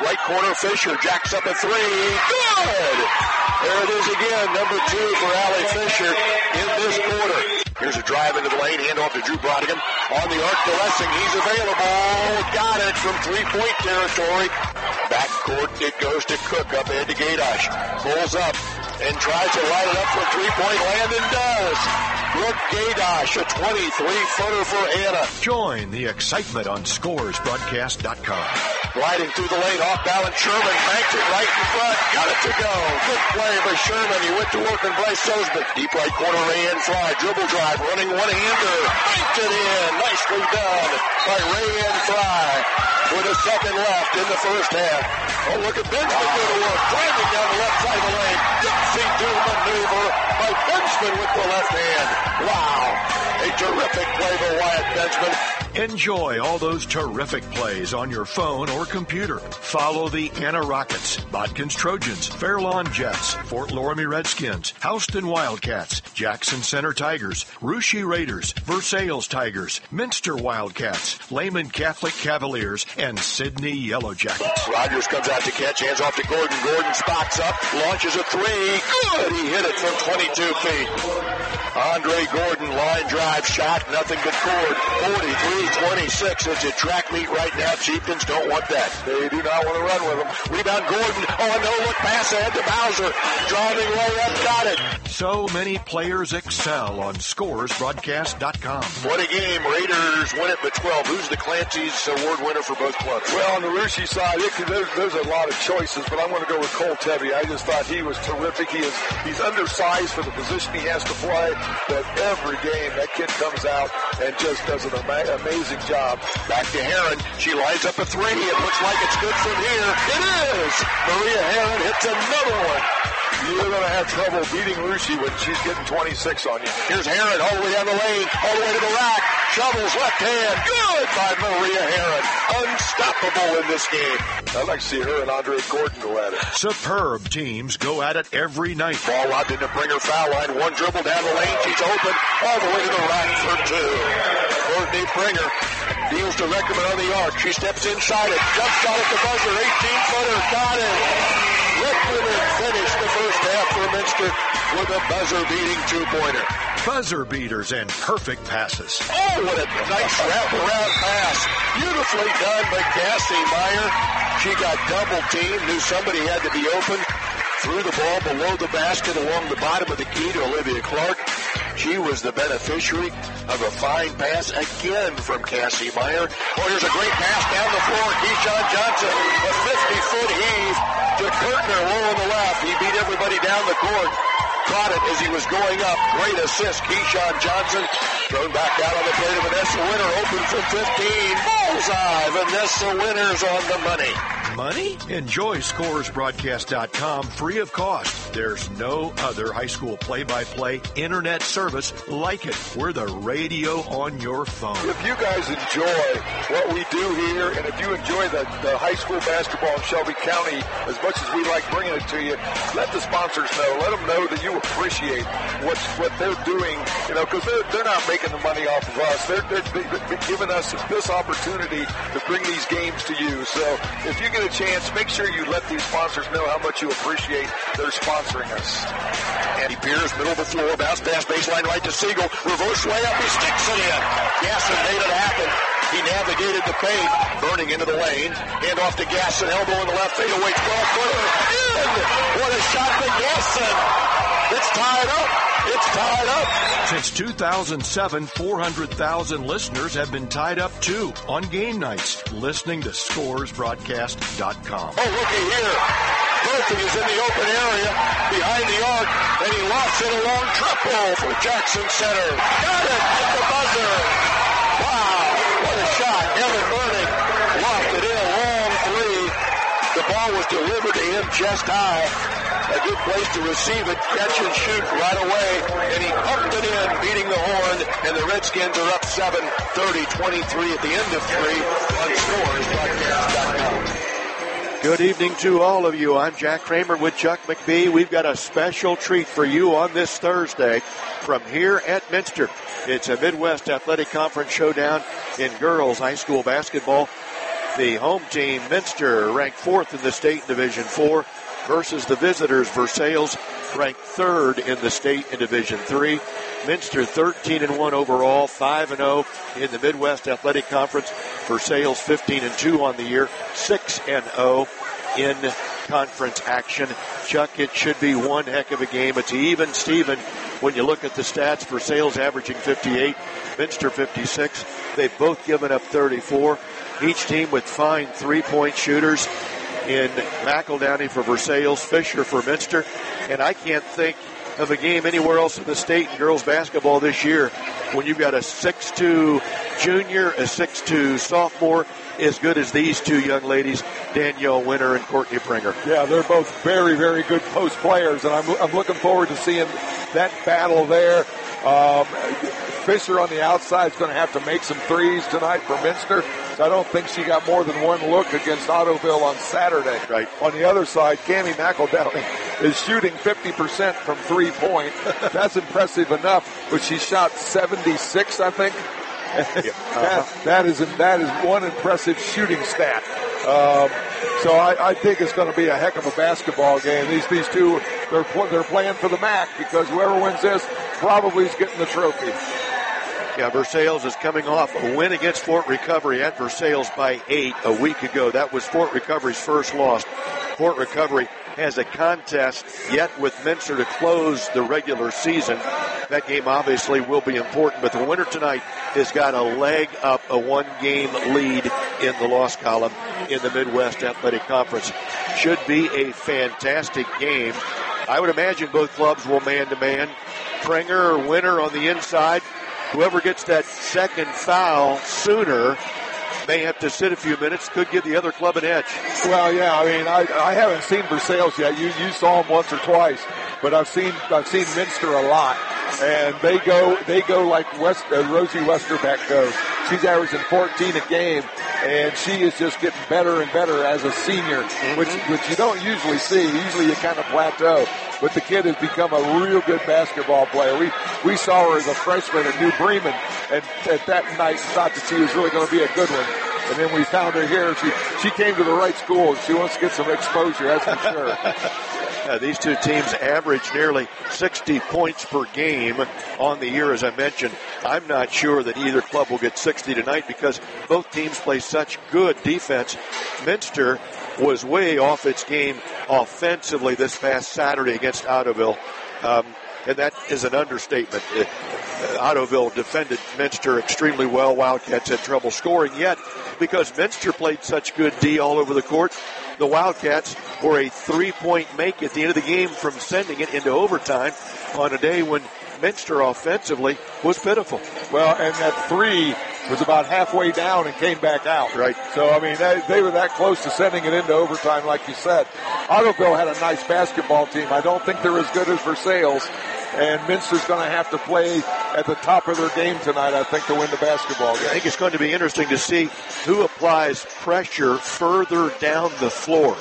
Right corner, Fisher jacks up a three. Good! There it is again, number 2 for Allie Fisher in this quarter. Here's a drive into the lane, handoff to Drew Brodigan. On the arc to Lessing, he's available. Got it from three-point territory. Backcourt, it goes to Cook, up ahead to Gaydosh. Pulls up and tries to light it up for three-point land and does. Brooke Gaydosh, a 23-footer for Anna. Join the excitement on ScoresBroadcast.com. Gliding through the lane, off balance, Sherman banked it right in front. Got it to go. Good play by Sherman. He went to work on Bryce Sosman. Deep right corner, Rayanne Fry. Dribble drive, running one-hander. Banked it in. Nicely done by Rayanne Fry. With a second left in the first half. Oh, look at Benjamin go to work. Driving down the left side of the lane. Dixie do maneuver by Benjamin with the left hand. Wow. A terrific play by Wyatt Benjamin. Enjoy all those terrific plays on your phone or computer. Follow the Anna Rockets, Bodkins Trojans, Fairlawn Jets, Fort Loramie Redskins, Houston Wildcats, Jackson Center Tigers, Russia Raiders, Versailles Tigers, Minster Wildcats, Lehman Catholic Cavaliers, and Sydney Yellow Jackets. Rogers comes out to catch, hands off to Gordon. Gordon spots up, launches a three. Good, he hit it from 22 feet. Andre Gordon, line drive shot, nothing but cord. 43-26. It's a track meet right now. Chieftains don't want that. They do not want to run with them. Rebound Gordon. Oh, no-look pass ahead to Bowser. Driving layup, got it. So many players excel on ScoresBroadcast.com. What a game. Raiders win it by 12. Who's the Clancy's award winner for both clubs? Well, on the Russia side, there's a lot of choices, but I'm going to go with Cole Tebby. I just thought he was terrific. He's undersized for the position he has to play, but every game that kid comes out and just does an amazing job. Back to Heron. She lines up a three. It looks like it's good from here. It is. Maria Heron hits another one. You're going to have trouble beating Russia when she's getting 26 on you. Here's Heron all the way down the lane, all the way to the rack. Shovels left hand. Good by Maria Heron. Unstoppable in this game. I'd like to see her and Andre Gordon go at it. Superb teams go at it every night. Ball out into Bringer foul line. One dribble down the lane. She's open all the way to the rack for two. Courtney Bringer deals to Reckerman on the arc. She steps inside it. Jump shot at the buzzer. 18-footer. Got it. Reckerman finished the first half for Minster with a buzzer-beating two-pointer. Buzzer beaters and perfect passes. Oh, what a nice wraparound pass. Beautifully done by Cassie Meyer. She got double-teamed, knew somebody had to be open. Threw the ball below the basket along the bottom of the key to Olivia Clark. She was the beneficiary of a fine pass again from Cassie Meyer. Oh, here's a great pass down the floor. Keyshawn Johnson, a 50-foot heave to Kirtner low on the left. He beat everybody down the court. Caught it as he was going up. Great assist, Keyshawn Johnson. Thrown back out on the plate of Vanessa Winter. Open from 15. Bullseye. Vanessa Winter's on the money. Money? Enjoy ScoresBroadcast.com free of cost. There's no other high school play-by-play internet service like it. We're the radio on your phone. If you guys enjoy what we do here, and if you enjoy the high school basketball in Shelby County as much as we like bringing it to you, let the sponsors know. Let them know that you appreciate what they're doing, because they're not making the money off of us. They're giving us this opportunity to bring these games to you. So if you get a chance, make sure you let these sponsors know how much you appreciate their sponsoring us. Andy Pierce, middle of the floor, bounce pass, baseline right to Siegel, reverse layup, he sticks it in. Gasson made it happen. He navigated the paint, burning into the lane, hand off to Gasson, elbow in the left fadeaway, 12-footer, in! What a shot by Gasson! It's tied up. It's tied up. Since 2007, 400,000 listeners have been tied up, too, on game nights, listening to ScoresBroadcast.com. Oh, looky here. Murphy is in the open area, behind the arc, and he lofts it a long triple for Jackson Center. Got it at the buzzer. Wow, what a shot. Evan Burning lofted in a long three. The ball was delivered to him chest high. A good place to receive it, catch and shoot right away, and he pumped it in, beating the horn, and the Redskins are up 7, 30-23 at the end of three on ScoresBroadcast.com. Good evening to all of you. I'm Jack Kramer with Chuck McBee. We've got a special treat for you on this Thursday from here at Minster. It's a Midwest Athletic Conference showdown in girls high school basketball. The home team, Minster, ranked 4th in the state in Division 4 versus the visitors, Versailles, ranked 3rd in the state in Division 3. Minster 13-1 overall, 5-0 in the Midwest Athletic Conference. Versailles 15-2 on the year, 6-0 in conference action. Chuck, it should be one heck of a game. It's even Steven when you look at the stats. Versailles averaging 58, Minster 56. They've both given up 34. Each team with fine three-point shooters in McEldowney for Versailles, Fisher for Minster. And I can't think of a game anywhere else in the state in girls basketball this year when you've got a 6'2 junior, a 6'2 sophomore, as good as these two young ladies, Danielle Winter and Courtney Pringer. Yeah, they're both very, very good post players, and I'm looking forward to seeing that battle there. Fisher on the outside is going to have to make some threes tonight for Minster. So I don't think she got more than one look against Ottoville on Saturday. Right. On the other side, Cammie McEldowney is shooting 50% from three-point. That's impressive enough, but she shot 76, I think. That is one impressive shooting stat. So I think it's going to be a heck of a basketball game. These two, they're playing for the MAC because whoever wins this probably is getting the trophy. Yeah, Versailles is coming off a win against Fort Recovery at Versailles by 8 a week ago. That was Fort Recovery's first loss. Fort Recovery has a contest yet with Minster to close the regular season. That game obviously will be important, but the winner tonight has got a leg up, a one-game lead in the loss column in the Midwest Athletic Conference. Should be a fantastic game. I would imagine both clubs will man-to-man. Pringer or Winter on the inside. Whoever gets that second foul sooner may have to sit a few minutes, could give the other club an edge. Well, yeah, I mean, I haven't seen Versailles yet. You saw them once or twice, but I've seen Minster a lot, and they go like Rosie Westerbeck goes. She's averaging 14 a game, and she is just getting better and better as a senior, which you don't usually see. Usually you kind of plateau. But the kid has become a real good basketball player. We saw her as a freshman at New Bremen, and at that night thought that she was really going to be a good one. And then we found her here. She came to the right school. She wants to get some exposure, that's for sure. These two teams average nearly 60 points per game on the year, as I mentioned. I'm not sure that either club will get 60 tonight because both teams play such good defense. Minster was way off its game offensively this past Saturday against Ottoville. And that is an understatement. Ottoville defended Minster extremely well. Wildcats had trouble scoring, yet because Minster played such good D all over the court, the Wildcats were a three-point make at the end of the game from sending it into overtime on a day when Minster offensively was pitiful. Well, and that three was about halfway down and came back out. Right. So, I mean, they were that close to sending it into overtime, like you said. Ottoville had a nice basketball team. I don't think they're as good as Versailles. And Minster's going to have to play at the top of their game tonight, I think, to win the basketball game. I think it's going to be interesting to see who applies pressure further down the floor.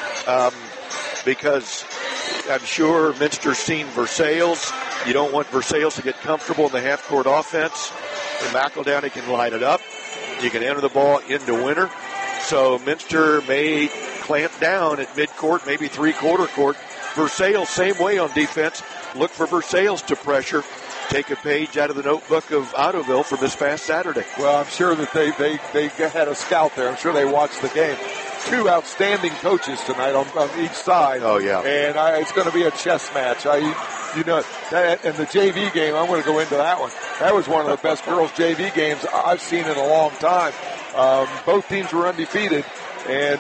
Because I'm sure Minster's seen Versailles. You don't want Versailles to get comfortable in the half-court offense. And McEldowney can light it up. You can enter the ball into Winter. So Minster may clamp down at midcourt, maybe three-quarter court. Versailles, same way on defense. Look for Versailles to pressure. Take a page out of the notebook of Ottoville from this past Saturday. Well, I'm sure that they had a scout there. I'm sure they watched the game. Two outstanding coaches tonight on each side. Oh, yeah. And it's going to be a chess match. And the JV game, I'm going to go into that one. That was one of the best girls' JV games I've seen in a long time. Both teams were undefeated, and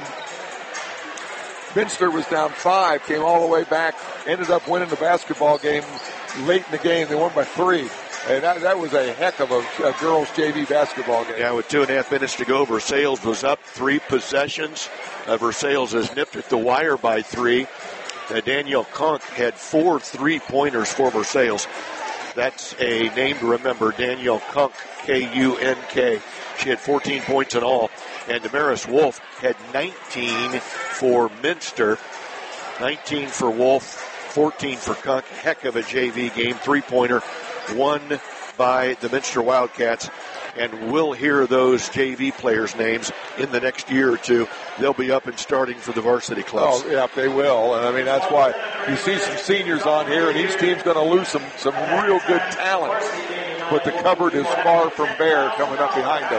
Minster was down 5, came all the way back, ended up winning the basketball game late in the game. They won by 3. And that was a heck of a girls' JV basketball game. Yeah, with 2.5 minutes to go, Versailles was up 3 possessions. Versailles has nipped at the wire by 3. Danielle Kunk had 4 3-pointers for Versailles. That's a name to remember, Danielle Kunk, K-U-N-K. She had 14 points in all. And Damaris Wolf had 19 for Minster. 19 for Wolf, 14 for Kunk. Heck of a JV game, 3-pointer. Won by the Minster Wildcats and we'll hear those JV players' names in the next year or two. They'll be up and starting for the varsity clubs. Oh, yeah, they will. And I mean, that's why you see some seniors on here, and each team's going to lose some real good talent. But the cupboard is far from bare coming up behind them.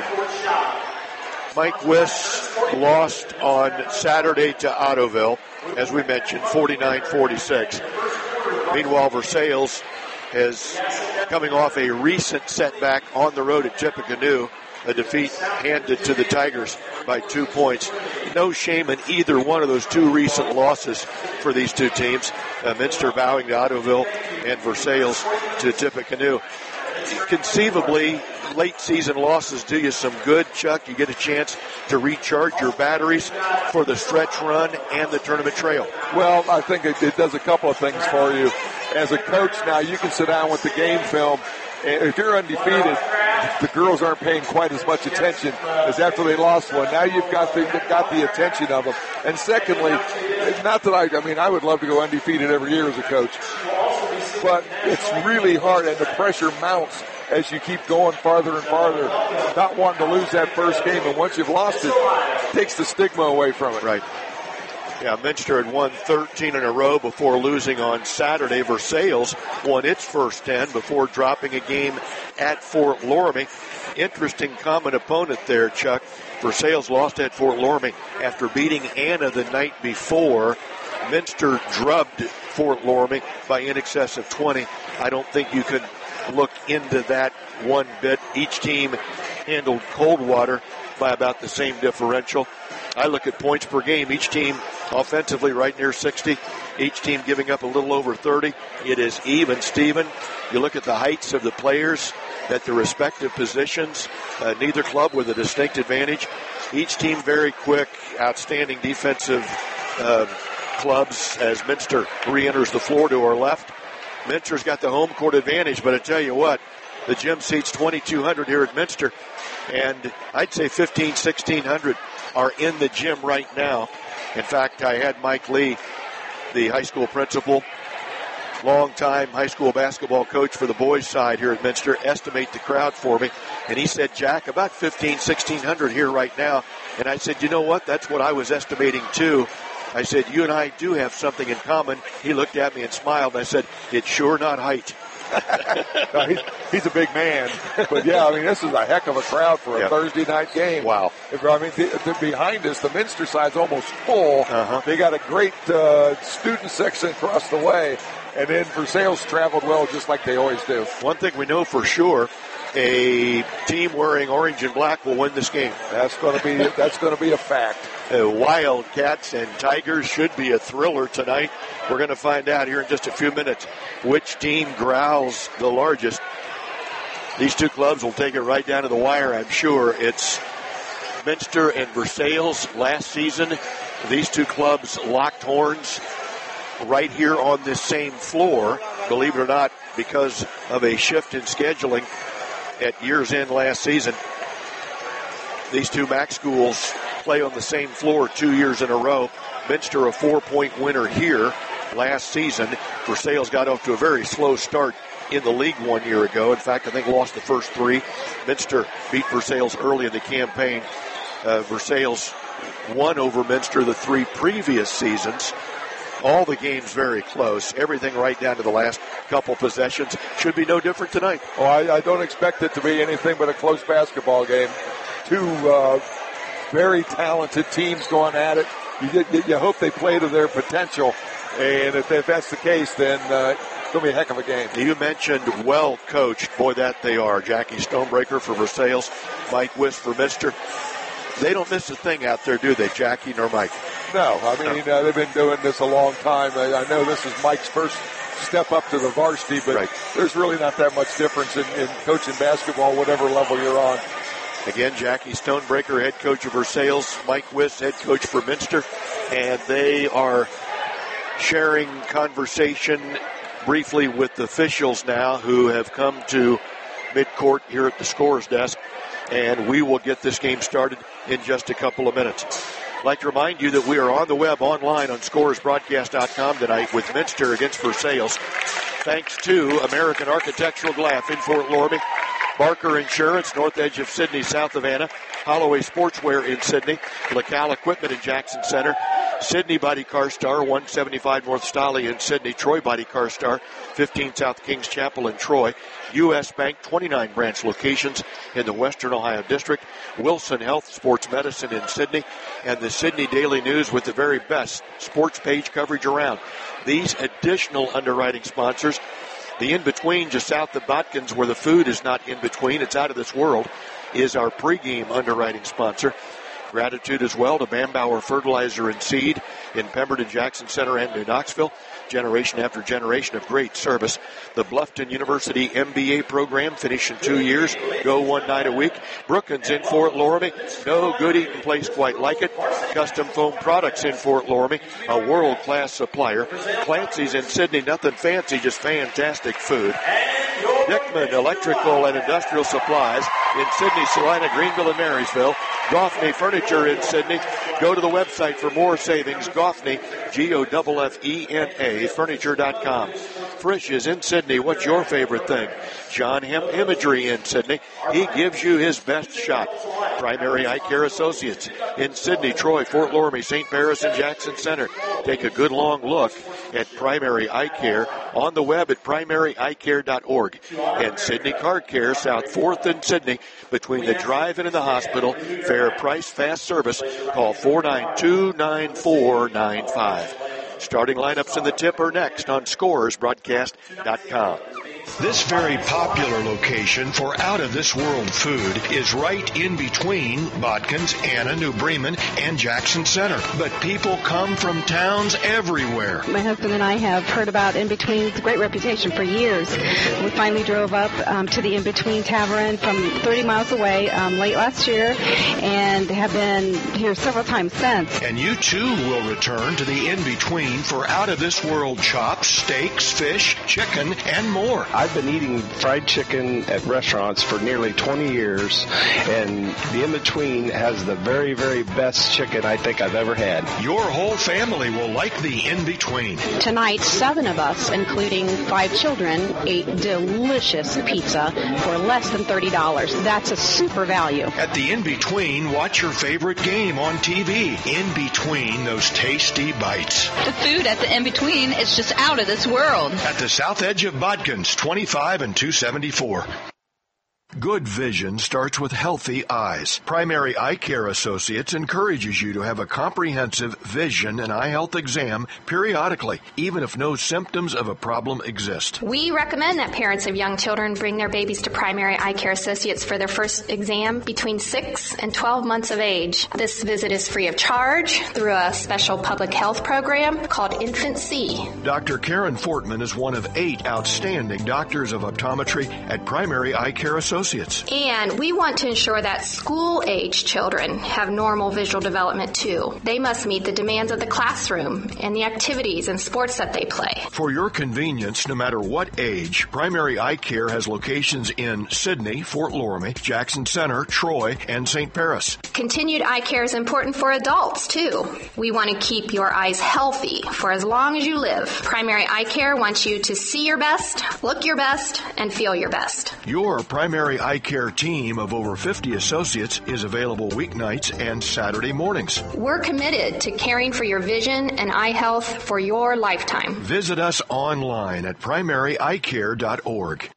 Mike Wiss lost on Saturday to Ottoville, as we mentioned, 49-46. Meanwhile, Versailles is coming off a recent setback on the road at Tippecanoe, a defeat handed to the Tigers by 2 points. No shame in either one of those two recent losses for these two teams. Minster bowing to Ottoville and Versailles to Tippecanoe. Conceivably, late season losses do you some good, Chuck. You get a chance to recharge your batteries for the stretch run and the tournament trail. Well, I think it does a couple of things for you. As a coach now, you can sit down with the game film. If you're undefeated, the girls aren't paying quite as much attention as after they lost one. Now you've got the attention of them. And secondly, not that I would love to go undefeated every year as a coach, but it's really hard, and the pressure mounts as you keep going farther and farther, not wanting to lose that first game. And once you've lost it, it takes the stigma away from it. Right. Yeah, Minster had won 13 in a row before losing on Saturday. Versailles won its first 10 before dropping a game at Fort Loramie. Interesting common opponent there, Chuck. Versailles lost at Fort Loramie after beating Anna the night before. Minster drubbed Fort Loramie by in excess of 20. I don't think you can look into that one bit. Each team handled Coldwater by about the same differential. I look at points per game. Each team offensively right near 60. Each team giving up a little over 30. It is even, Steven. You look at the heights of the players at the respective positions. Neither club with a distinct advantage. Each team very quick, outstanding defensive clubs as Minster re-enters the floor to our left. Minster's got the home court advantage, but I tell you what, the gym seats 2,200 here at Minster, and I'd say 1,600 are in the gym right now. In fact, I had Mike Lee, the high school principal, longtime high school basketball coach for the boys' side here at Minster, estimate the crowd for me. And he said, Jack, about 1,600 here right now. And I said, you know what? That's what I was estimating too. I said, you and I do have something in common. He looked at me and smiled. And I said, it's sure not height. He's a big man. But, yeah, I mean, this is a heck of a crowd for a Thursday night game. Wow. I mean, behind us, the Minster side's almost full. They got a great student section across the way. And then Versailles traveled well just like they always do. One thing we know for sure, a team wearing orange and black will win this game. That's going to be a fact. Wildcats and Tigers should be a thriller tonight. We're going to find out here in just a few minutes which team growls the largest. These two clubs will take it right down to the wire, I'm sure. It's Minster and Versailles last season. These two clubs locked horns right here on this same floor, believe it or not, because of a shift in scheduling at year's end last season. These two MAC schools play on the same floor 2 years in a row. Minster a 4-point winner here last season. Versailles got off to a very slow start in the league 1 year ago. In fact, I think lost the first three. Minster beat Versailles early in the campaign. Versailles won over Minster the 3 previous seasons. All the games very close. Everything right down to the last couple possessions. Should be no different tonight. Oh, I don't expect it to be anything but a close basketball game. Two very talented teams going at it. You hope they play to their potential. And if that's the case, then it's going to be a heck of a game. You mentioned well coached. Boy, that they are. Jackie Stonebreaker for Versailles. Mike Wiss for Minster. They don't miss a thing out there, do they, Jackie nor Mike? No. I mean, they've been doing this a long time. I know this is Mike's first step up to the varsity, but there's really not that much difference in coaching basketball, whatever level you're on. Again, Jackie Stonebreaker, head coach of Versailles. Mike Wiss, head coach for Minster. And they are sharing conversation briefly with the officials now who have come to midcourt here at the scorer's desk. And we will get this game started in just a couple of minutes. I'd like to remind you that we are on the web online on scorersbroadcast.com tonight with Minster against Versailles. Thanks to American Architectural Glass in Fort Loramie Barker Insurance, north edge of Sydney, south of Anna. Holloway Sportswear in Sydney. LaCal Equipment in Jackson Center. Sydney Body Car Star, 175 North Stolly in Sydney. Troy Body Car Star, 15 South Kings Chapel in Troy. U.S. Bank, 29 branch locations in the Western Ohio District. Wilson Health Sports Medicine in Sydney. And the Sydney Daily News with the very best sports page coverage around. These additional underwriting sponsors, the in-between just south of Botkins, where the food is not in-between, it's out of this world, is our pregame underwriting sponsor. Gratitude as well to Bambauer Fertilizer and Seed in Pemberton, Jackson Center, and New Knoxville. Generation after generation of great service. The Bluffton University MBA program, finish in 2 years. Go 1 night a week. Brookins in Fort Loramie. No good eating place quite like it. Custom Foam Products in Fort Loramie, a world-class supplier. Clancy's in Sydney, nothing fancy, just fantastic food. Dickman Electrical and Industrial Supplies in Sydney, Salina, Greenville, and Marysville. Goffney Furniture in Sydney. Go to the website for more savings. Goffney, Goffena, furniture.com. Frisch is in Sydney. What's your favorite thing? John Hemp Imagery in Sydney. He gives you his best shot. Primary Eye Care Associates in Sydney, Troy, Fort Loramie, St. Paris, and Jackson Center. Take a good long look at Primary Eye Care on the web at primaryeyecare.org. And Sydney Car Care, South 4th and Sydney, between the drive-in and the hospital. Fair price, fast service. Call 492-9495. Starting lineups in the tip are next on scoresbroadcast.com. This very popular location for out-of-this-world food is right in between Botkins, Anna, New Bremen, and Jackson Center. But people come from towns everywhere. My husband and I have heard about In Between. It's a great reputation for years. We finally drove up to the In Between Tavern from 30 miles away late last year and have been here several times since. And you, too, will return to the In Between for out-of-this-world chops, steaks, fish, chicken, and more. I've been eating fried chicken at restaurants for nearly 20 years, and the In-Between has the very, very best chicken I think I've ever had. Your whole family will like the In-Between. Tonight, 7 of us, including 5 children, ate delicious pizza for less than $30. That's a super value. At the In-Between, watch your favorite game on TV. In between those tasty bites. The food at the In-Between is just out of this world. At the south edge of Botkins, 25 and 274. Good vision starts with healthy eyes. Primary Eye Care Associates encourages you to have a comprehensive vision and eye health exam periodically, even if no symptoms of a problem exist. We recommend that parents of young children bring their babies to Primary Eye Care Associates for their first exam between 6 and 12 months of age. This visit is free of charge through a special public health program called Infant C. Dr. Karen Fortman is one of 8 outstanding doctors of optometry at Primary Eye Care Associates. And we want to ensure that school-age children have normal visual development, too. They must meet the demands of the classroom and the activities and sports that they play. For your convenience, no matter what age, Primary Eye Care has locations in Sydney, Fort Loramie, Jackson Center, Troy, and St. Paris. Continued eye care is important for adults, too. We want to keep your eyes healthy for as long as you live. Primary Eye Care wants you to see your best, look your best, and feel your best. Your Primary Eye Care team of over 50 associates is available weeknights and Saturday mornings. We're committed to caring for your vision and eye health for your lifetime. Visit us online at primaryeyecare.org.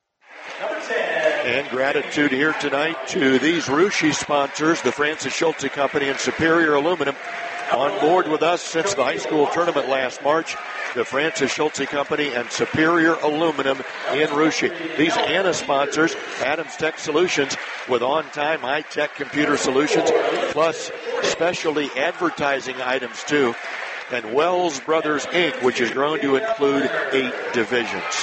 And gratitude here tonight to these Russia sponsors, the Francis Schulte Company and Superior Aluminum, on board with us since the high school tournament last March. The Francis Schulte Company and Superior Aluminum in Russia. These Anna sponsors, Adams Tech Solutions with on-time high-tech computer solutions, plus specialty advertising items too, and Wells Brothers Inc., which has grown to include 8 divisions.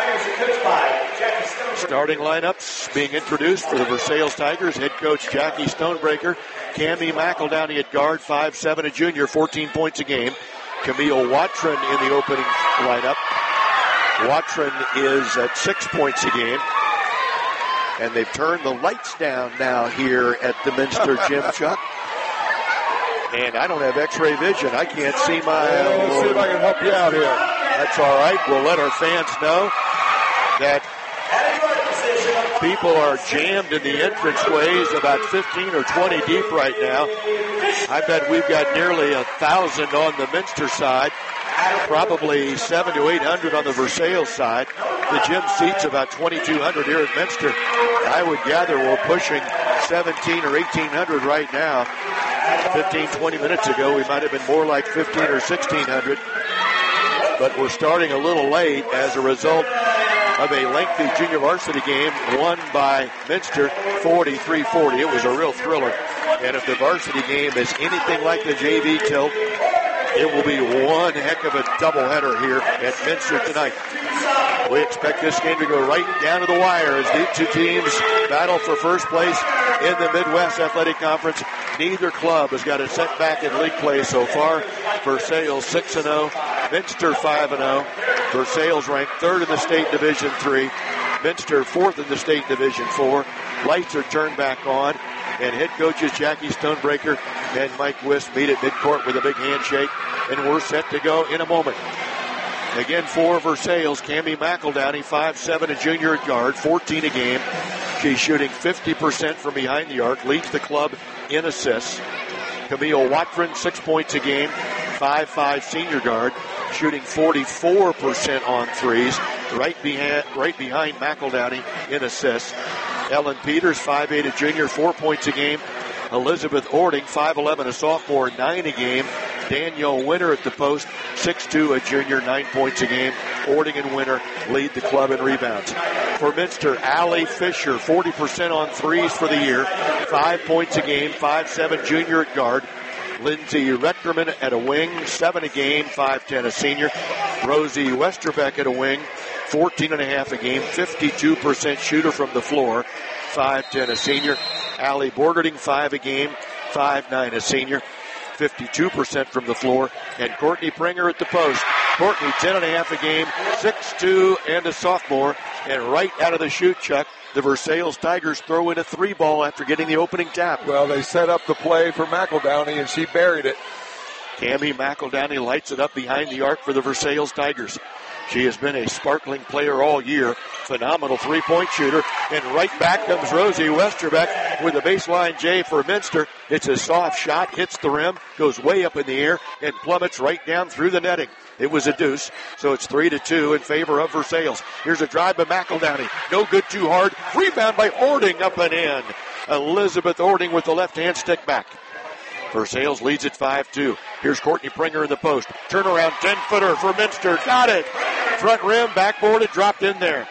Starting lineups being introduced for the Versailles Tigers. Head coach Jackie Stonebreaker. Cammie McEldowney at guard, 5'7", a junior, 14 points a game. Camille Watron in the opening lineup. Watron is at 6 points a game. And they've turned the lights down now here at the Minster Gym, Chuck. And I don't have x-ray vision. I can't see my... Let's see if I can help you out here. That's all right. We'll let our fans know that People are jammed in the entranceways, about 15 or 20 deep right now. I bet we've got nearly 1,000 on the Minster side, probably 700 to 800 on the Versailles side. The gym seats about 2,200 here at Minster. I would gather we're pushing 1,700 or 1,800 right now. 15, 20 minutes ago, we might have been more like 1,500 or 1,600. But we're starting a little late as a result of a lengthy junior varsity game won by Minster 43-40. It was a real thriller. And if the varsity game is anything like the JV tilt, it will be one heck of a doubleheader here at Minster tonight. We expect this game to go right down to the wire as these two teams battle for first place in the Midwest Athletic Conference. Neither club has got a setback in league play so far. Versailles 6-0, Minster 5-0. Versailles ranked third in the state Division III. Minster fourth in the state Division IV. Lights are turned back on, and head coaches Jackie Stonebreaker and Mike Wist meet at midcourt with a big handshake, and we're set to go in a moment. Again, for Versailles, Cammie McEldowney, 5'7", a junior at guard, 14 a game. She's shooting 50% from behind the arc, leads the club in assists. Camille Watron, 6 points a game, 5'5", senior guard, shooting 44% on threes, right behind McEldowney in assists. Ellen Peters, 5'8", a junior, 4 points a game. Elizabeth Ording, 5'11", a sophomore, 9 a game. Danielle Winter at the post, 6'2", a junior, 9 points a game. Ording and Winter lead the club in rebounds. For Minster, Allie Fisher, 40% on threes for the year, 5 points a game, 5'7", junior at guard. Lindsay Retkerman at a wing, 7 a game, 5'10", a senior. Rosie Westerbeck at a wing, 14.5 a game, 52% shooter from the floor, 5'10", a senior. Allie Borgerding, 5 a game, 5'9", a senior, 52% from the floor. And Courtney Pringer at the post. Courtney, 10.5 a game, 6'2", and a sophomore. And right out of the chute, Chuck, the Versailles Tigers throw in a 3-ball after getting the opening tap. Well, they set up the play for McEldowney, and she buried it. Cammie McEldowney lights it up behind the arc for the Versailles Tigers. She has been a sparkling player all year. Phenomenal three-point shooter. And right back comes Rosie Westerbeck with a baseline J for Minster. It's a soft shot, hits the rim, goes way up in the air, and plummets right down through the netting. It was a deuce, so it's 3-2 in favor of Versailles. Here's a drive by McEldowney. No good, too hard. Rebound by Ording, up and in. Elizabeth Ording with the left-hand stick back. Versailles leads at 5-2. Here's Courtney Pringer in the post. Turnaround 10-footer for Minster. Got it. Front rim, backboarded, dropped in there.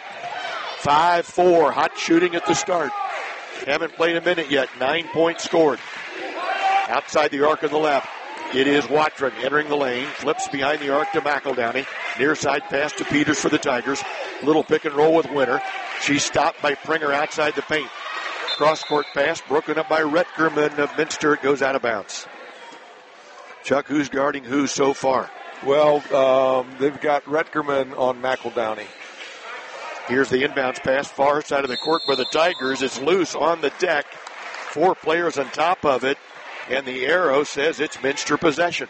5-4, hot shooting at the start. Haven't played a minute yet. 9 points scored. Outside the arc on the left, it is Watron entering the lane. Flips behind the arc to McEldowney. Near side pass to Peters for the Tigers. Little pick and roll with Winter. She's stopped by Pringer outside the paint. Cross-court pass broken up by Retkerman of Minster. It goes out of bounds. Chuck, who's guarding who so far? Well, they've got Retkerman on McEldowney. Here's the inbounds pass far side of the court by the Tigers. It's loose on the deck. 4 players on top of it. And the arrow says it's Minster possession.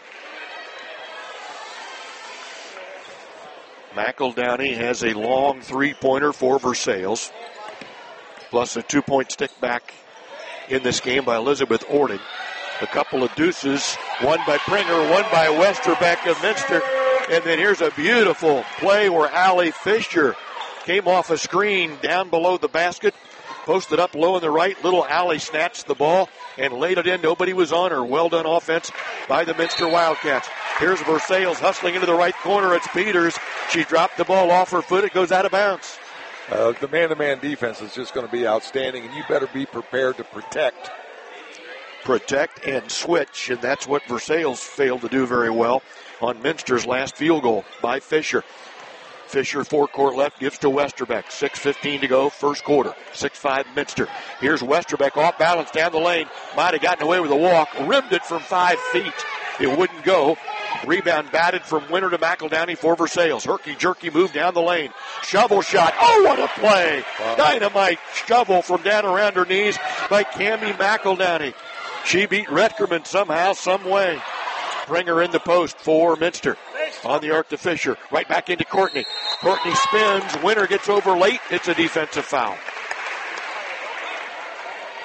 McEldowney has a long three-pointer for Versailles. Plus a 2-point stick back in this game by Elizabeth Ording. A couple of deuces, one by Pringer, one by Westerbeck of Minster. And then here's a beautiful play where Allie Fisher came off a screen down below the basket, posted up low on the right. Little Allie snatched the ball and laid it in. Nobody was on her. Well done offense by the Minster Wildcats. Here's Versailles hustling into the right corner. It's Peters. She dropped the ball off her foot. It goes out of bounds. The man-to-man defense is just going to be outstanding, and you better be prepared to protect. Protect and switch, and that's what Versailles failed to do very well on Minster's last field goal by Fisher. Fisher, forecourt left, gives to Westerbeck. 6:15 to go, first quarter. 6-5 Minster. Here's Westerbeck off balance down the lane. Might have gotten away with a walk. Rimmed it from 5 feet. It wouldn't go. Rebound batted from Winter to McEldowney for Versailles. Herky-jerky move down the lane. Shovel shot. Oh, what a play. Wow. Dynamite shovel from down around her knees by Cammie McEldowney. She beat Retkerman somehow, some way. Pringer in the post for Minster. On the arc to Fisher. Right back into Courtney. Courtney spins. Winter gets over late. It's a defensive foul.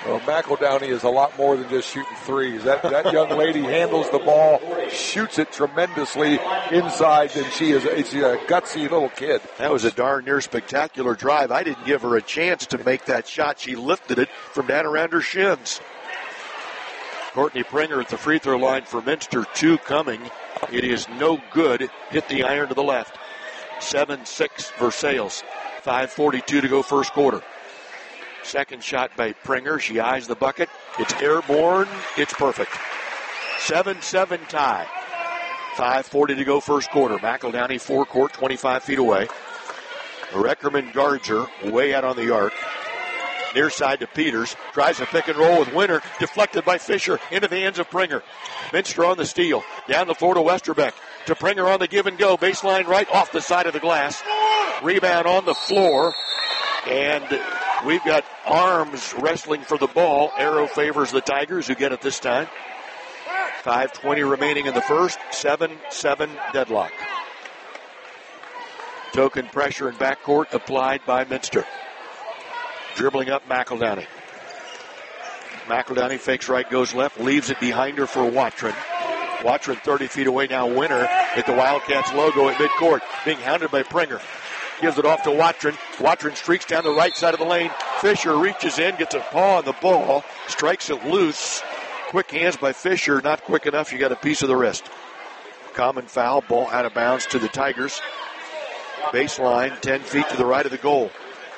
Well, McEldowney is a lot more than just shooting threes. That young lady handles the ball, shoots it tremendously inside, and she's a gutsy little kid. That was a darn near spectacular drive. I didn't give her a chance to make that shot. She lifted it from down around her shins. Courtney Pringer at the free throw line for Minster. 2 coming. It is no good. Hit the iron to the left. 7-6 Versailles. 5:42 to go first quarter. Second shot by Pringer. She eyes the bucket. It's airborne. It's perfect. 7-7 tie. 5:40 to go first quarter. McEldowney forecourt, 25 feet away. Reckerman guards her way out on the arc. Near side to Peters. Tries a pick and roll with Winter. Deflected by Fisher into the hands of Pringer. Minster on the steal. Down the floor to Westerbeck. To Pringer on the give and go. Baseline right off the side of the glass. Rebound on the floor. And we've got Arms wrestling for the ball. Arrow favors the Tigers, who get it this time. 5:20 remaining in the first. 7-7 deadlock. Token pressure in backcourt applied by Minster. Dribbling up McEldowney. McEldowney fakes right, goes left, leaves it behind her for Watron. Watron 30 feet away now. Winner at the Wildcats logo at midcourt. Being hounded by Pringer. Gives it off to Watron. Watron streaks down the right side of the lane. Fisher reaches in, gets a paw on the ball, strikes it loose. Quick hands by Fisher, not quick enough. You got a piece of the wrist. Common foul, ball out of bounds to the Tigers. Baseline, 10 feet to the right of the goal.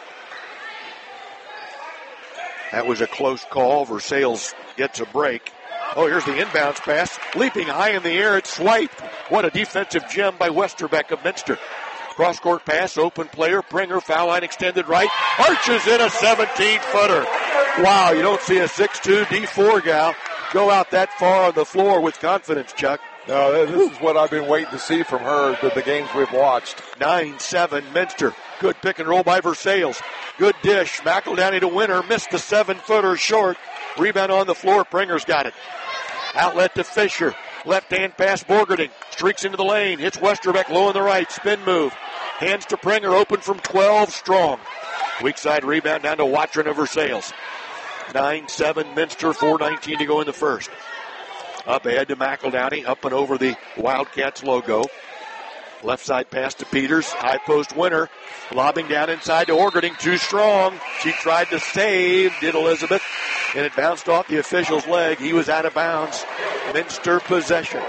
That was a close call. Versailles gets a break. Oh, here's the inbounds pass. Leaping high in the air, it's swiped. What a defensive gem by Westerbeck of Minster. Cross-court pass, open player, Pringer, foul line extended right. Arches in a 17-footer. Wow, you don't see a 6'2", D4 gal go out that far on the floor with confidence, Chuck. No, this is what I've been waiting to see from her the games we've watched. 9-7 Minster. Good pick and roll by Versailles. Good dish. McEldowney to Winner. Missed the 7-footer short. Rebound on the floor. Pringer's got it. Outlet to Fisher. Left hand pass Borgerding. Streaks into the lane. Hits Westerbeck low on the right. Spin move. Hands to Pringer. Open from 12. Strong. Weak side rebound down to Watron of Versailles. 9-7 Minster. 4:19 to go in the first. Up ahead to McEldowney. Up and over the Wildcats logo. Left side pass to Peters. High post Winner. Lobbing down inside to Orgerding. Too strong. She tried to save, did Elizabeth. And it bounced off the official's leg. He was out of bounds. Minster possession.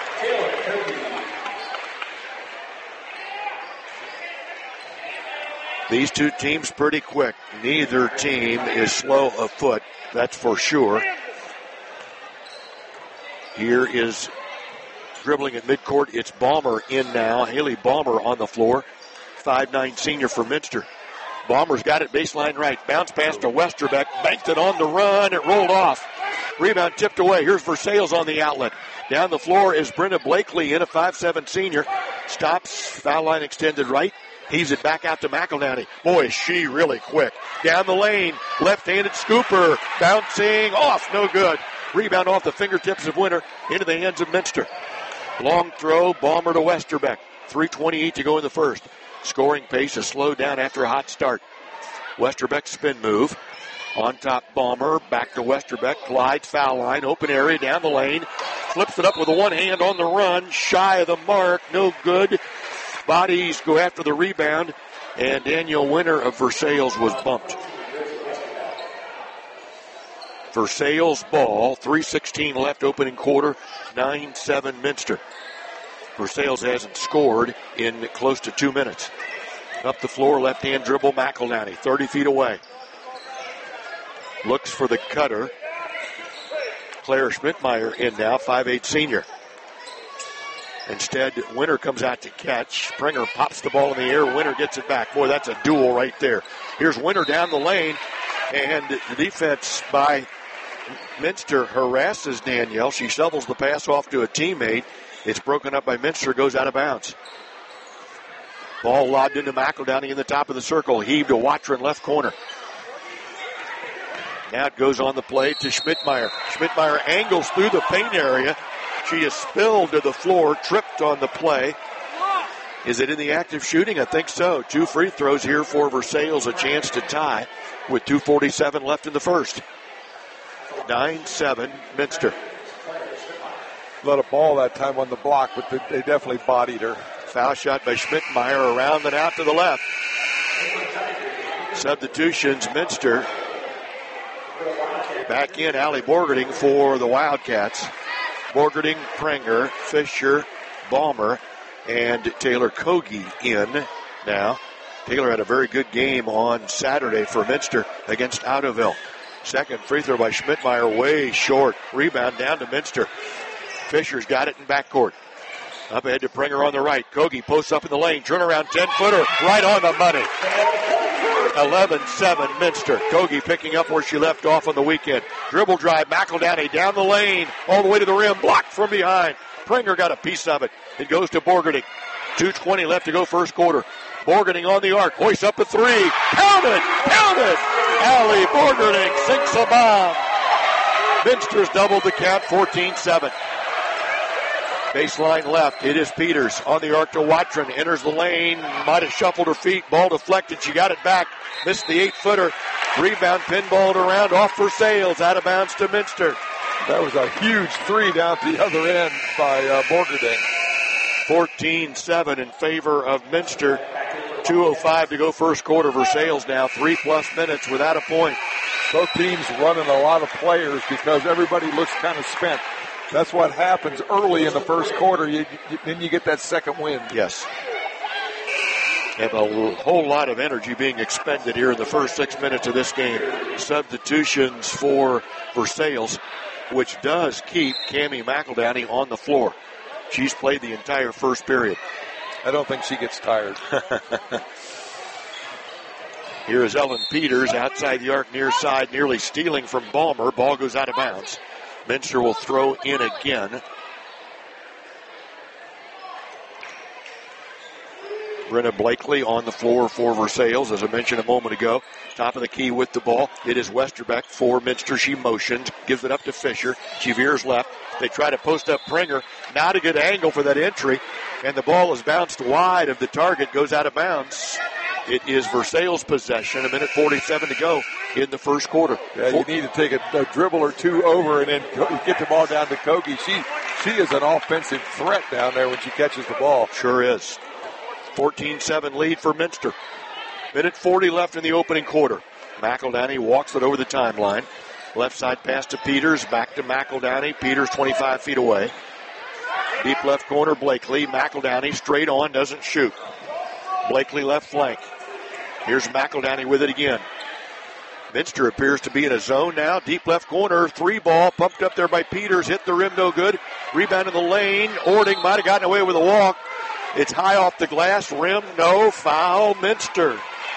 These two teams pretty quick. Neither team is slow of foot. That's for sure. Here is dribbling at midcourt. It's Balmer in now. Haley Balmer on the floor. 5'9" senior for Minster. Balmer's got it baseline right. Bounce pass to Westerbeck. Banked it on the run. It rolled off. Rebound tipped away. Here's Versailles on the outlet. Down the floor is Brenda Blakely in, a 5'7" senior. Stops. Foul line extended right. Heaves it back out to McEldowney. Boy, is she really quick. Down the lane. Left-handed scooper. Bouncing off. No good. Rebound off the fingertips of Winter into the hands of Minster. Long throw. Balmer to Westerbeck. 3:28 to go in the first. Scoring pace is slowed down after a hot start. Westerbeck spin move. On top Balmer. Back to Westerbeck. Glides foul line. Open area down the lane. Flips it up with a one hand on the run. Shy of the mark. No good. Bodies go after the rebound. And Danielle Winter of Versailles was bumped. Versailles ball. 3:16 left opening quarter. 9-7 Minster. Versailles hasn't scored in close to 2 minutes. Up the floor, left-hand dribble, McEldowney, 30 feet away. Looks for the cutter. Claire Schmidtmeyer in now, 5'8" senior. Instead, Winter comes out to catch. Pringer pops the ball in the air. Winter gets it back. Boy, that's a duel right there. Here's Winter down the lane, and the defense by Minster harasses Danielle. She shovels the pass off to a teammate. It's broken up by Minster, goes out of bounds. Ball lobbed into McEldowney in the top of the circle. Heaved to Watron left corner. Now it goes on the play to Schmidtmeyer. Schmidtmeyer angles through the paint area. She is spilled to the floor, tripped on the play. Is it in the act of shooting? I think so. 2 free throws here for Versailles, a chance to tie with 2:47 left in the first. 9-7 Minster. Let a ball that time on the block, but they definitely bodied her. Foul shot by Schmittmeyer around and out to the left. Substitutions, Minster. Back in Allie Borgerding for the Wildcats. Borgerding, Prenger, Fisher, Balmer, and Taylor Kogi in now. Taylor had a very good game on Saturday for Minster against Ottoville. Second free throw by Schmittmeyer, way short. Rebound down to Minster. Fisher's got it in backcourt. Up ahead to Prenger on the right. Kogi posts up in the lane. Turnaround 10-footer. Right on the money. 11-7 Minster. Kogi picking up where she left off on the weekend. Dribble drive. McEldowney down the lane. All the way to the rim. Blocked from behind. Prenger got a piece of it. It goes to Borgerding. 2:20 left to go first quarter. Borgerding on the arc. Hoists up a three. Counted. Counted. Allie Borgerding sinks a bomb. Minster's doubled the count. 14-7. Baseline left. It is Peters on the arc to Watron. Enters the lane. Might have shuffled her feet. Ball deflected. She got it back. Missed the 8-footer. Rebound pinballed around. Off for Sales. Out of bounds to Minster. That was a huge three down at the other end by Borgerding. 14-7 in favor of Minster. 2:05 to go first quarter. Versailles now 3+ minutes without a point. Both teams running a lot of players because everybody looks kind of spent. That's what happens early in the first quarter. Then you get that second wind. Yes. And a whole lot of energy being expended here in the first 6 minutes of this game. Substitutions for Versailles, which does keep Cammie McEldowney on the floor. She's played the entire first period. I don't think she gets tired. Here is Ellen Peters outside the arc near side, nearly stealing from Balmer. Ball goes out of bounds. Minster will throw in again. Brenna Blakely on the floor for Versailles, as I mentioned a moment ago. Top of the key with the ball. It is Westerbeck for Minster. She motions, gives it up to Fisher. She veers left. They try to post up Prenger. Not a good angle for that entry. And the ball is bounced wide of the target, goes out of bounds. It is Versailles' possession. 1:47 to go in the first quarter. Yeah, you need to take a dribble or two over and then get the ball down to Kogi. She is an offensive threat down there when she catches the ball. Sure is. 14-7 lead for Minster. 1:40 left in the opening quarter. McEldowney walks it over the timeline. Left side pass to Peters. Back to McEldowney. Peters 25 feet away. Deep left corner, Blakely. McEldowney straight on, doesn't shoot. Blakely left flank. Here's McEldowney with it again. Minster appears to be in a zone now. Deep left corner, three ball, pumped up there by Peters. Hit the rim, no good. Rebound in the lane. Ording might have gotten away with a walk. It's high off the glass. Rim, no. Foul, Minster.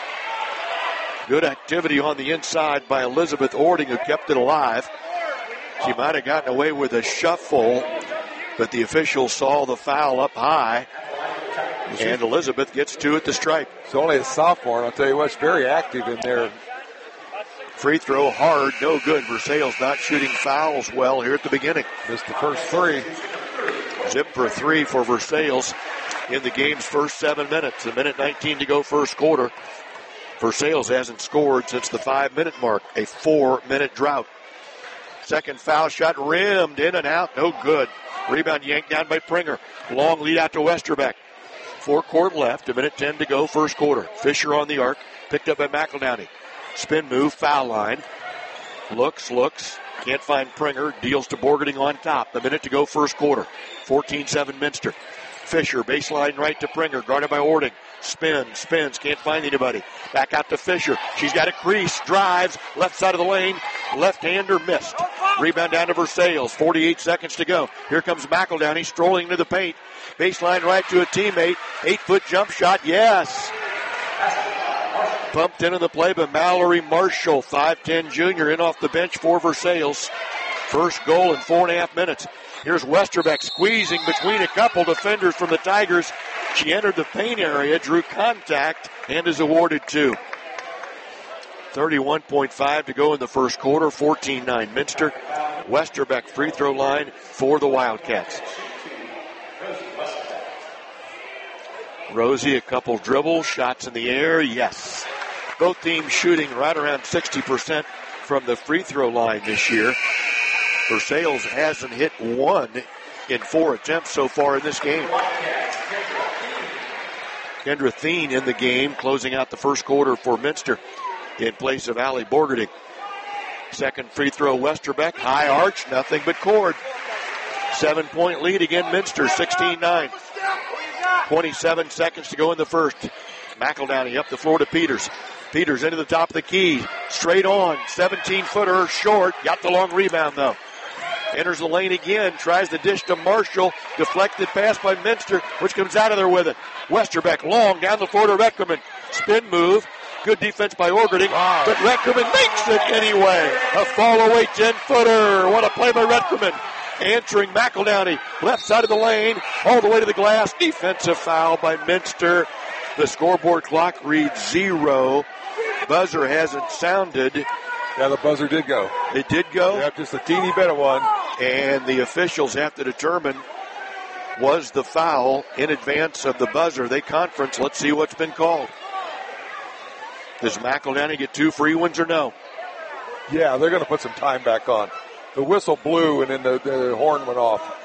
Good activity on the inside by Elizabeth Ording, who kept it alive. She might have gotten away with a shuffle, but the official saw the foul up high. And Elizabeth gets two at the stripe. It's only a sophomore, and I'll tell you what, she's very active in there. Free throw hard, no good. Versailles not shooting fouls well here at the beginning. Missed the first three. Zip for three for Versailles in the game's first 7 minutes. 1:19 to go first quarter. Versailles hasn't scored since the 5-minute mark. A 4-minute drought. Second foul shot rimmed in and out. No good. Rebound yanked down by Prenger. Long lead out to Westerbeck. Forecourt left. 1:10 to go first quarter. Fisher on the arc. Picked up by McEldowney. Spin move. Foul line. Looks. Can't find Prenger. Deals to Borgerding on top. 1 minute to go first quarter. 14-7 Minster. Fisher baseline right to Prenger. Guarded by Ording. Spins. Can't find anybody. Back out to Fisher. She's got a crease. Drives. Left side of the lane. Left-hander missed. Rebound down to Versailles. 48 seconds to go. Here comes McEldowney strolling into the paint. Baseline right to a teammate. 8-foot jump shot. Yes. Pumped into the play by Mallory Marshall. 5'10 junior in off the bench for Versailles. First goal in 4.5 minutes. Here's Westerbeck squeezing between a couple defenders from the Tigers. She entered the paint area, drew contact, and is awarded two. 31.5 to go in the first quarter. 14-9 Minster. Westerbeck free throw line for the Wildcats. Rosie, a couple dribbles, shots in the air, yes. Both teams shooting right around 60% from the free throw line this year. Versailles hasn't hit one in 4 attempts so far in this game. Kendra Thien in the game, closing out the first quarter for Minster in place of Allie Borgerding. Second free throw, Westerbeck. High arch, nothing but cord. 7-point lead again, Minster, 16-9. 27 seconds to go in the first. McEldowney up the floor to Peters. Peters into the top of the key. Straight on. 17-footer, short. Got the long rebound, though. Enters the lane again. Tries the dish to Marshall. Deflected pass by Minster, which comes out of there with it. Westerbeck long down the floor to Reckerman. Spin move. Good defense by Orgerding. Wow. But Reckerman makes it anyway. A fall away 10-footer. What a play by Reckerman. Answering McEldowney. Left side of the lane. All the way to the glass. Defensive foul by Minster. The scoreboard clock reads 0. Buzzer hasn't sounded. Yeah, the buzzer did go. It did go? Yeah, just a teeny bit of one. And the officials have to determine, was the foul in advance of the buzzer. They conference. Let's see what's been called. Does McEldowney get 2 free ones or no? Yeah, they're going to put some time back on. The whistle blew and then the horn went off.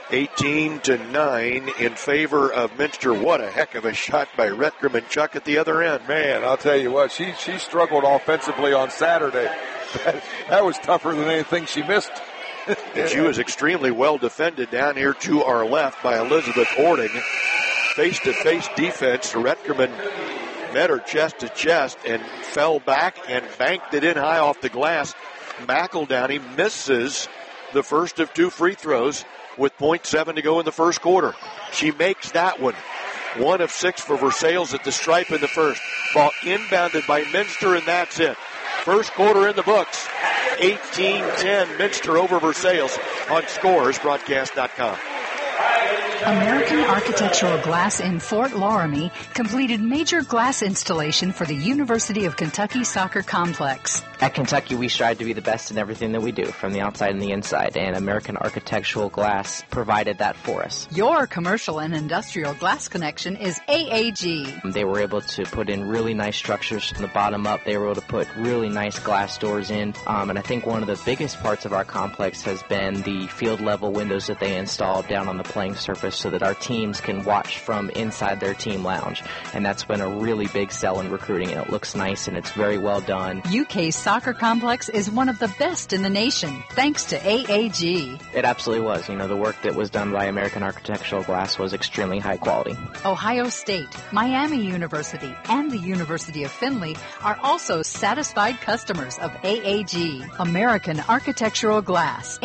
18-9 in favor of Minster. What a heck of a shot by Reckerman. Chuck at the other end. Man, I'll tell you what, she struggled offensively on Saturday. That was tougher than anything she missed. And she was extremely well defended down here to our left by Elizabeth Ording. Face-to-face defense. Reckerman met her chest to chest and fell back and banked it in high off the glass. McEldowney misses the first of 2 free throws with 0.7 to go in the first quarter. She makes that one. 1 of 6 for Versailles at the stripe in the first. Ball inbounded by Minster, and that's it. First quarter in the books. 18-10 Minster over Versailles on ScoresBroadcast.com. American Architectural Glass in Fort Loramie completed major glass installation for the University of Kentucky Soccer Complex. At Kentucky, we strive to be the best in everything that we do, from the outside and the inside, and American Architectural Glass provided that for us. Your commercial and industrial glass connection is AAG. They were able to put in really nice structures from the bottom up. They were able to put really nice glass doors in, and I think one of the biggest parts of our complex has been the field-level windows that they installed down on the playing surface so that our teams can watch from inside their team lounge, and that's been a really big sell in recruiting, and it looks nice and it's very well done. UK's soccer complex is one of the best in the nation, thanks to AAG. It absolutely was. You know, the work that was done by American Architectural Glass was extremely high quality. Ohio State, Miami University, and the University of Findlay are also satisfied customers of AAG, American Architectural Glass.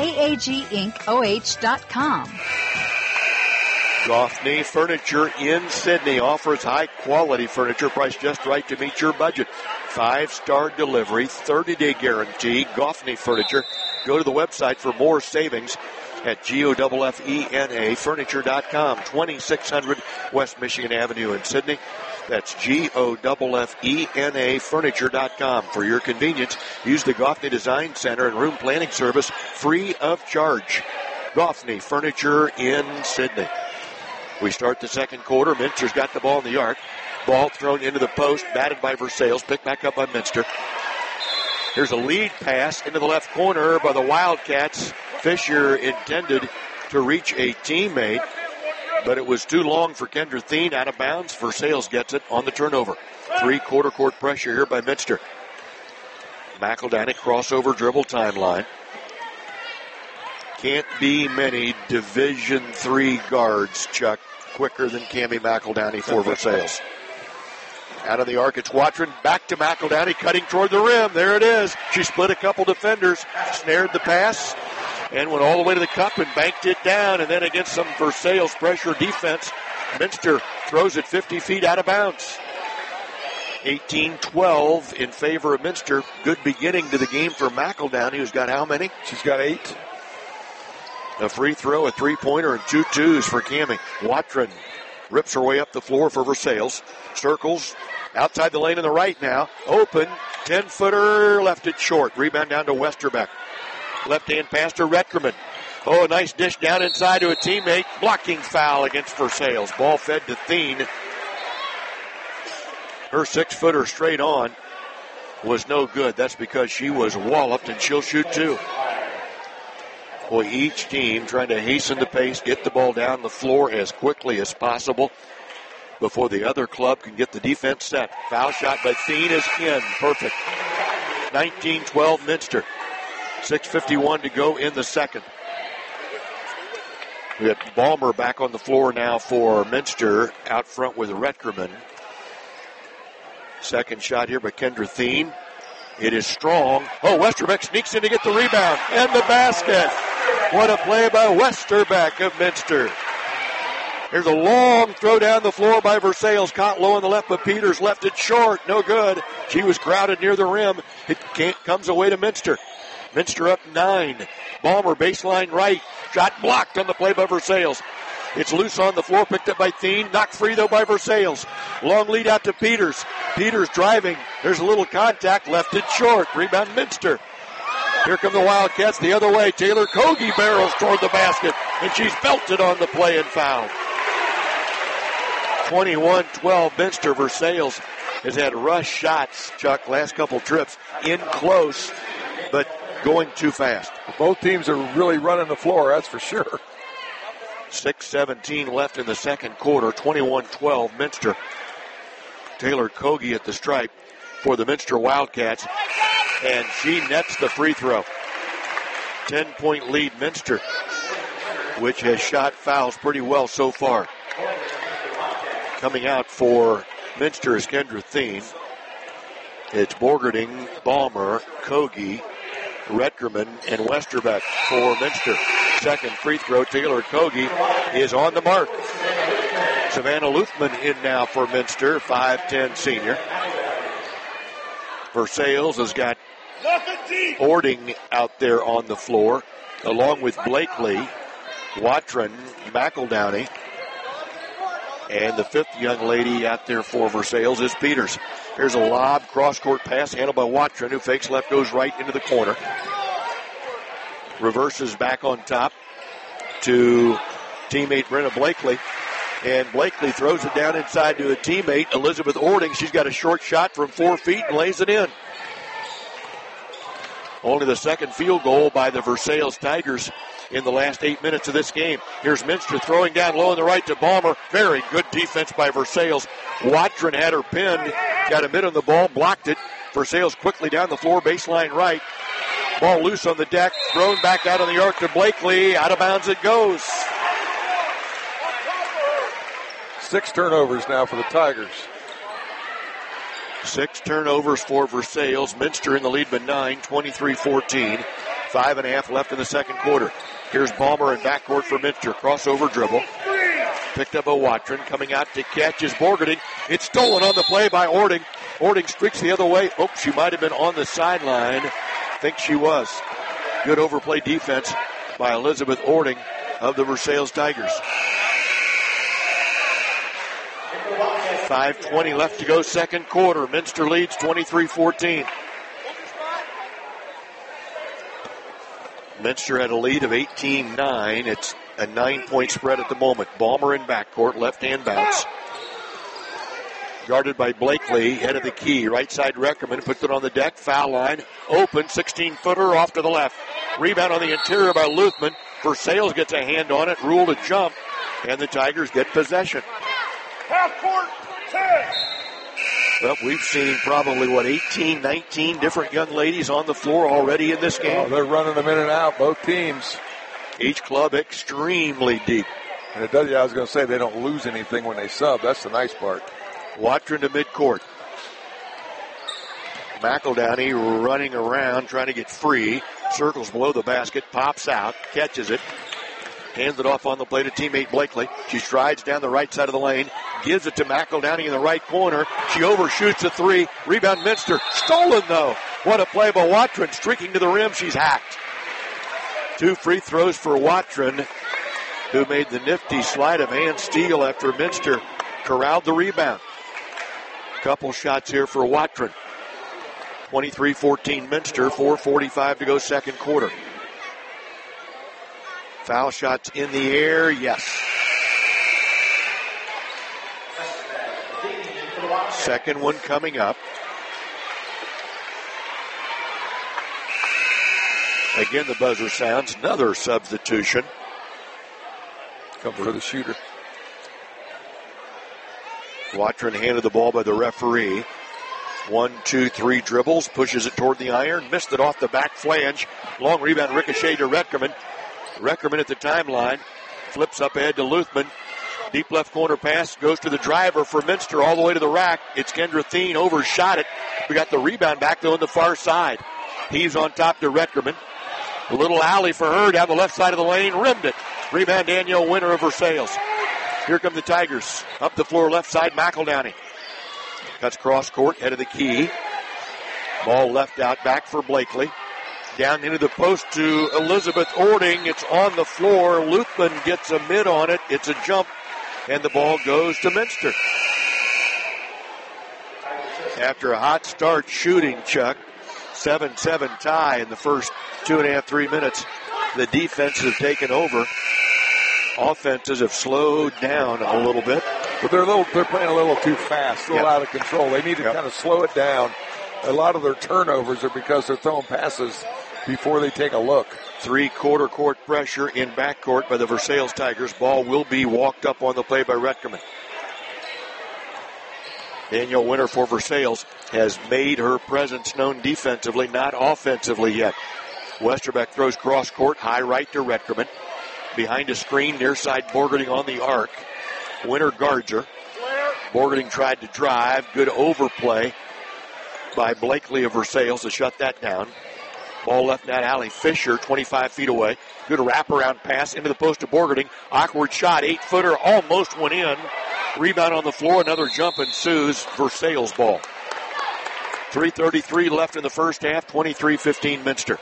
AAGIncOH.com. Goffney Furniture in Sydney offers high-quality furniture priced just right to meet your budget. 5-star delivery, 30-day guarantee. Goffney Furniture. Go to the website for more savings at GOFFENA Furniture.com. 2600 West Michigan Avenue in Sydney. That's GOFFENA Furniture.com. For your convenience, use the Goffney Design Center and Room Planning Service free of charge. Goffney Furniture in Sydney. We start the second quarter. Minster's got the ball in the arc. Ball thrown into the post, batted by Versailles, picked back up by Minster. Here's a lead pass into the left corner by the Wildcats. Fisher intended to reach a teammate, but it was too long for Kendra Thien, out of bounds. Versailles gets it on the turnover. 3-quarter court pressure here by Minster. McEldowney crossover dribble timeline. Can't be many Division III guards, Chuck, quicker than Cammie McEldowney for Versailles. Out of the arc, it's Watron. Back to McEldowney, cutting toward the rim. There it is. She split a couple defenders, snared the pass, and went all the way to the cup and banked it down. And then against some Versailles pressure defense, Minster throws it 50 feet out of bounds. 18-12 in favor of Minster. Good beginning to the game for McEldowney, who's got how many? She's got 8. A free throw, a three-pointer, and 2 twos for Cammie. Watron rips her way up the floor for Versailles. Circles outside the lane on the right now. Open, 10-footer, left it short. Rebound down to Westerbeck. Left-hand pass to Reckerman. Oh, a nice dish down inside to a teammate. Blocking foul against Versailles. Ball fed to Thien. Her 6-footer straight on was no good. That's because she was walloped, and she'll shoot 2. Boy, each team trying to hasten the pace, get the ball down the floor as quickly as possible before the other club can get the defense set. Foul shot by Thien is in. Perfect. 19-12 Minster. 6:51 to go in the second. We got Ballmer back on the floor now for Minster, out front with Retkerman. Second shot here by Kendra Thien. It is strong. Oh, Westerbeck sneaks in to get the rebound and the basket. What a play by Westerbeck of Minster. Here's a long throw down the floor by Versailles. Caught low on the left, but Peters left it short. No good. She was crowded near the rim. It comes away to Minster. Minster up 9. Ballmer baseline right. Shot blocked on the play by Versailles. It's loose on the floor, picked up by Thien. Knocked free, though, by Versailles. Long lead out to Peters. Peters driving. There's a little contact. Left it short. Rebound Minster. Here come the Wildcats the other way. Taylor Kogi barrels toward the basket, and she's belted on the play and fouled. 21-12 Minster. Versailles has had rush shots, Chuck, last couple trips. In close, but going too fast. Both teams are really running the floor, that's for sure. 6:17 left in the second quarter. 21-12 Minster. Taylor Kogi at the stripe for the Minster Wildcats, and she nets the free throw. 10-point lead Minster, which has shot fouls pretty well so far. Coming out for Minster is Kendra Thien. It's Borgerding, Ballmer, Kogi, Retkerman, and Westerbeck for Minster. Second free throw, Taylor Kogi is on the mark. Savannah Luthman in now for Minster, 5'10 senior. Versailles has got Ording out there on the floor, along with Blakely, Watron, McEldowney, and the fifth young lady out there for Versailles is Peters. Here's a lob, cross-court pass handled by Watron, who fakes left, goes right into the corner. Reverses back on top to teammate Brenna Blakely. And Blakely throws it down inside to a teammate, Elizabeth Ording. She's got a short shot from 4 feet and lays it in. Only the second field goal by the Versailles Tigers in the last 8 minutes of this game. Here's Minster throwing down low on the right to Ballmer. Very good defense by Versailles. Watron had her pinned, got a mid on the ball, blocked it. Versailles quickly down the floor, baseline right. Ball loose on the deck, thrown back out on the arc to Blakely. Out of bounds it goes. 6 turnovers now for the Tigers. 6 turnovers for Versailles. Minster in the lead by 9, 23-14. 5.5 left in the second quarter. Here's Ballmer in backcourt for Minster. Crossover dribble. Picked up by Watron. Coming out to catch is Borgerding. It's stolen on the play by Ording. Ording streaks the other way. Oh, she might have been on the sideline. Think she was. Good overplay defense by Elizabeth Ording of the Versailles Tigers. 5:20 left to go, second quarter. Minster leads 23-14. Minster had a lead of 18-9. It's a 9-point spread at the moment. Ballmer in backcourt, left-hand bounce. Guarded by Blakely, head of the key. Right side Reckerman puts it on the deck. Foul line. Open, 16-footer off to the left. Rebound on the interior by Luthman. Versailles gets a hand on it. Ruled a jump. And the Tigers get possession. Half court, 10. Well, we've seen probably, 18, 19 different young ladies on the floor already in this game. Oh, they're running them in and out, both teams. Each club extremely deep. And it does, I was going to say, they don't lose anything when they sub. That's the nice part. Watron to midcourt. McEldowney running around, trying to get free. Circles below the basket, pops out, catches it. Hands it off on the play to teammate Blakely. She strides down the right side of the lane. Gives it to McEldowney in the right corner. She overshoots a 3. Rebound Minster. Stolen, though. What a play by Watron. Streaking to the rim. She's hacked. 2 free throws for Watron, who made the nifty sleight of hand steal after Minster corralled the rebound. Couple shots here for Watron. 23-14 Minster. 4:45 to go second quarter. Foul shots in the air, yes. Second one coming up. Again, the buzzer sounds. Another substitution. Come for the shooter. Watron handed the ball by the referee. 1, 2, 3 dribbles. Pushes it toward the iron. Missed it off the back flange. Long rebound ricochet to Reckerman. Reckerman at the timeline. Flips up ahead to Luthman. Deep left corner pass goes to the driver for Minster all the way to the rack. It's Kendra Thien, overshot it. We got the rebound back though on the far side. He's on top to Reckerman. A little alley for her down the left side of the lane. Rimmed it. Rebound Danielle Winter of Versailles. Here come the Tigers. Up the floor left side, McEldowney. Cuts cross court, head of the key. Ball left out back for Blakely. Down into the post to Elizabeth Ording. It's on the floor. Luthman gets a mid on it. It's a jump. And the ball goes to Minster. After a hot start shooting, Chuck, 7-7 tie in the first 2.5, 3 minutes. The defense have taken over. Offenses have slowed down a little bit. But they're playing a little too fast, a little out of control. They need to kind of slow it down. A lot of their turnovers are because they're throwing passes before they take a look. 3-quarter court pressure in backcourt by the Versailles Tigers. Ball will be walked up on the play by Reckerman. Danielle Winter for Versailles has made her presence known defensively, not offensively yet. Westerbeck throws cross court, high right to Reckerman. Behind a screen, near side Borgerding on the arc. Winter guards her. Borgerding tried to drive. Good overplay by Blakely of Versailles to shut that down. Ball left net alley. Fisher, 25 feet away. Good wraparound pass into the post to Borgerding. Awkward shot, 8-footer, almost went in. Rebound on the floor, another jump ensues. Versailles ball. 3:33 left in the first half, 23-15 Minster.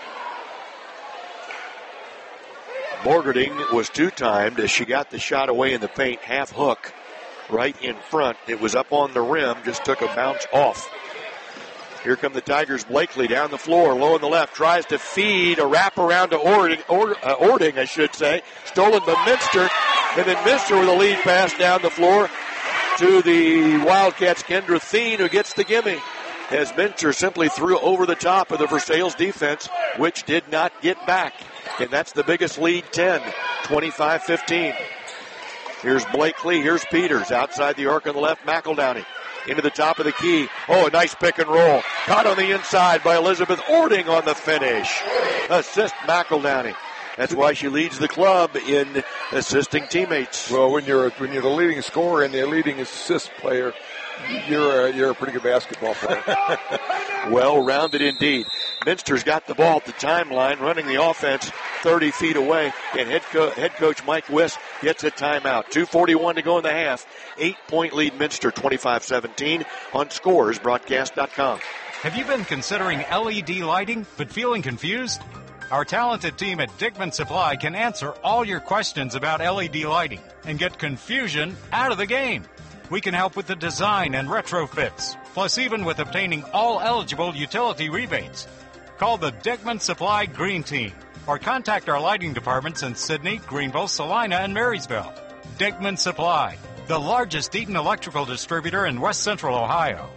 Borgerding was two-timed as she got the shot away in the paint, half hook, right in front. It was up on the rim, just took a bounce off. Here come the Tigers. Blakely down the floor, low on the left, tries to feed a wraparound to Ording, I should say. Stolen by Minster, and then Minster with a lead pass down the floor to the Wildcats' Kendra Thien, who gets the gimme. As Minster simply threw over the top of the Versailles defense, which did not get back. And that's the biggest lead, 10, 25-15. Here's Blakely, here's Peters. Outside the arc on the left, McEldowney. Into the top of the key. Oh, a nice pick and roll. Caught on the inside by Elizabeth Ording on the finish. Assist McEldowney. That's why she leads the club in assisting teammates. Well, when you're the leading scorer and the leading assist player, you're a pretty good basketball player. Well-rounded indeed. Minster's got the ball at the timeline, running the offense 30 feet away, and head coach Mike Wiss gets a timeout. 2:41 to go in the half. 8-point lead Minster, 25-17 on scoresbroadcast.com. Have you been considering LED lighting but feeling confused? Our talented team at Dickman Supply can answer all your questions about LED lighting and get confusion out of the game. We can help with the design and retrofits, plus even with obtaining all eligible utility rebates. Call the Dickman Supply Green Team or contact our lighting departments in Sydney, Greenville, Salina, and Marysville. Dickman Supply, the largest Eaton electrical distributor in West Central Ohio.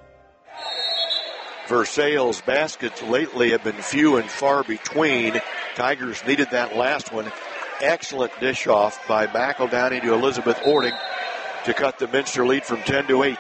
Versailles baskets lately have been few and far between. Tigers needed that last one. Excellent dish off by McEldowney to Elizabeth Ording to cut the Minster lead from 10-8.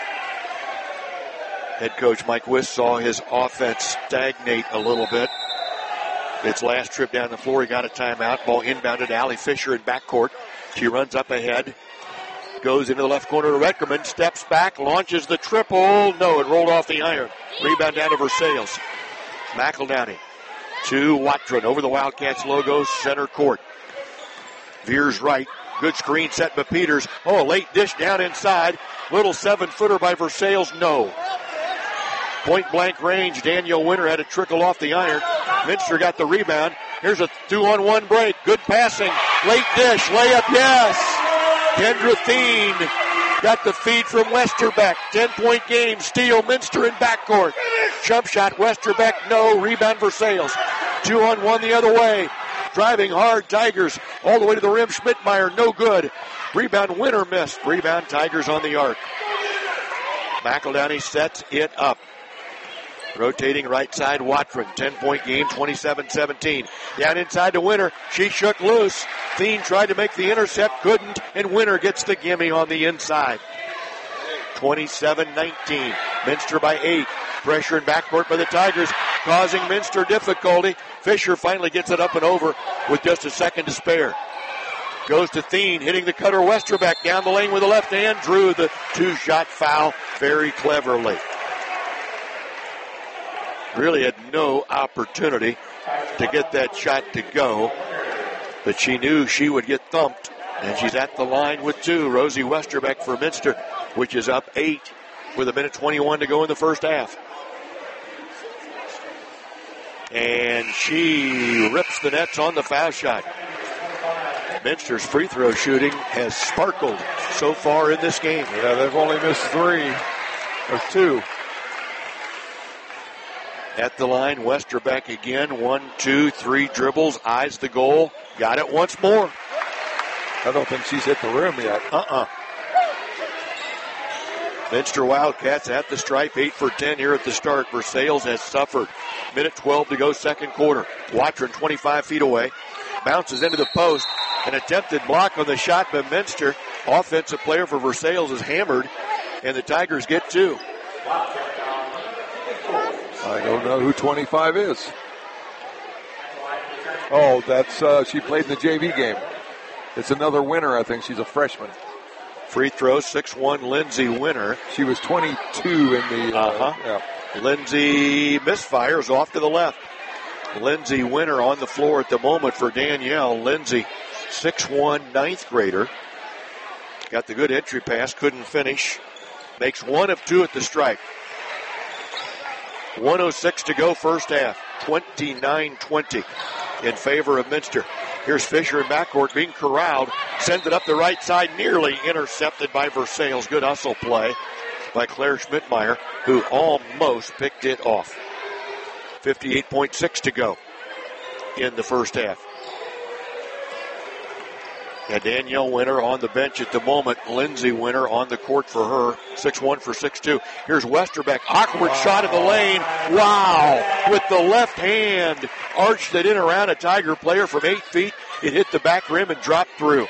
Head coach Mike Wiss saw his offense stagnate a little bit. Its last trip down the floor, he got a timeout. Ball inbounded to Allie Fisher in backcourt. She runs up ahead. Goes into the left corner to Reckerman. Steps back, launches the triple. No, it rolled off the iron. Rebound down to Versailles. McEldowney to Watron over the Wildcats logo, center court. Veers right. Good screen set by Peters. Oh, a late dish down inside. Little 7-footer by Versailles. No. Point blank range. Danielle Winter had to trickle off the iron. Minster got the rebound. Here's a 2-on-1 break. Good passing. Late dish. Layup, yes. Kendra Thien got the feed from Westerbeck. 10-point game. Steal Minster in backcourt. Jump shot Westerbeck. No. Rebound Versailles. 2-on-1 the other way. Driving hard, Tigers all the way to the rim. Schmidtmeyer, no good. Rebound, Winter missed. Rebound, Tigers on the arc. McEldowney sets it up. Rotating right side, Watron. 10-point game, 27-17. Down inside to Winter. She shook loose. Thien tried to make the intercept, couldn't, and Winter gets the gimme on the inside. 27-19. Minster by 8. Pressure in backcourt by the Tigers, causing Minster difficulty. Fisher finally gets it up and over with just a second to spare. Goes to Thien, hitting the cutter Westerbeck down the lane with the left hand. Drew the 2-shot foul very cleverly. Really had no opportunity to get that shot to go, but she knew she would get thumped, and she's at the line with 2. Rosie Westerbeck for Minster, which is up 8 with 1:21 to go in the first half. And she rips the nets on the foul shot. Minster's free throw shooting has sparkled so far in this game. Yeah, they've only missed 3 or 2. At the line, Westerbeck again. 1, 2, 3 dribbles, eyes the goal. Got it once more. I don't think she's hit the rim yet. Minster Wildcats at the stripe, 8 for 10 here at the start. Versailles has suffered. 1:12 to go, second quarter. Watron 25 feet away. Bounces into the post. An attempted block on the shot by Minster. Offensive player for Versailles is hammered, and the Tigers get 2. I don't know who 25 is. Oh, that's she played in the JV game. It's another Winner, I think. She's a freshman. Free throw, 6'1", Lindsay Winner. She was 22 in the... Yeah. Lindsay misfires off to the left. Lindsay Winner on the floor at the moment for Danielle. Lindsay, 6'1", ninth grader. Got the good entry pass, couldn't finish. Makes 1 of 2 at the stripe. 1:06 to go first half. 29-20 in favor of Minster. Here's Fisher in backcourt being corralled. Sends it up the right side, nearly intercepted by Versailles. Good hustle play by Claire Schmidtmeyer, who almost picked it off. 58.6 to go in the first half. And Danielle Winner on the bench at the moment. Lindsay Winner on the court for her. 6'1 for 6'2. Here's Westerbeck. Awkward shot in the lane. Wow. With the left hand. Arched it in around a Tiger player from 8 feet. It hit the back rim and dropped through.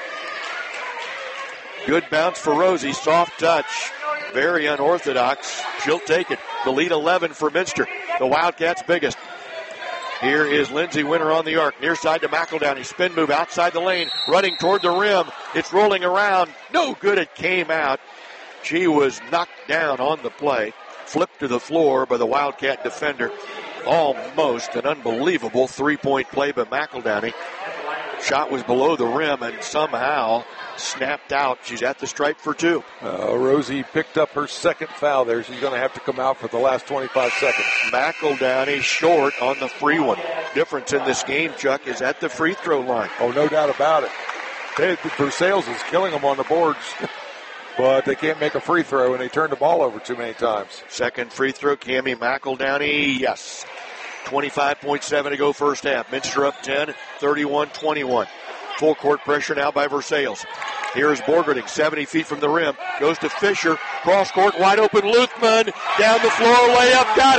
Good bounce for Rosie. Soft touch. Very unorthodox. She'll take it. The lead 11 for Minster. The Wildcats' biggest. Here is Lindsay Winner on the arc. Near side to McEldowney. Spin move outside the lane. Running toward the rim. It's rolling around. No good. It came out. She was knocked down on the play. Flipped to the floor by the Wildcat defender. Almost an unbelievable three-point play by McEldowney. Shot was below the rim and somehow snapped out. She's at the stripe for 2. Rosie picked up her second foul there. She's going to have to come out for the last 25 seconds. McEldowney short on the free one. Difference in this game, Chuck, is at the free throw line. Oh, no doubt about it. Versailles is killing them on the boards, but they can't make a free throw, and they turn the ball over too many times. Second free throw, Cammie McEldowney, yes. 25.7 to go first half. Minster up 10, 31-21. Full court pressure now by Versailles. Here's Borgerding, 70 feet from the rim. Goes to Fisher. Cross court, wide open. Luthman down the floor, layup, got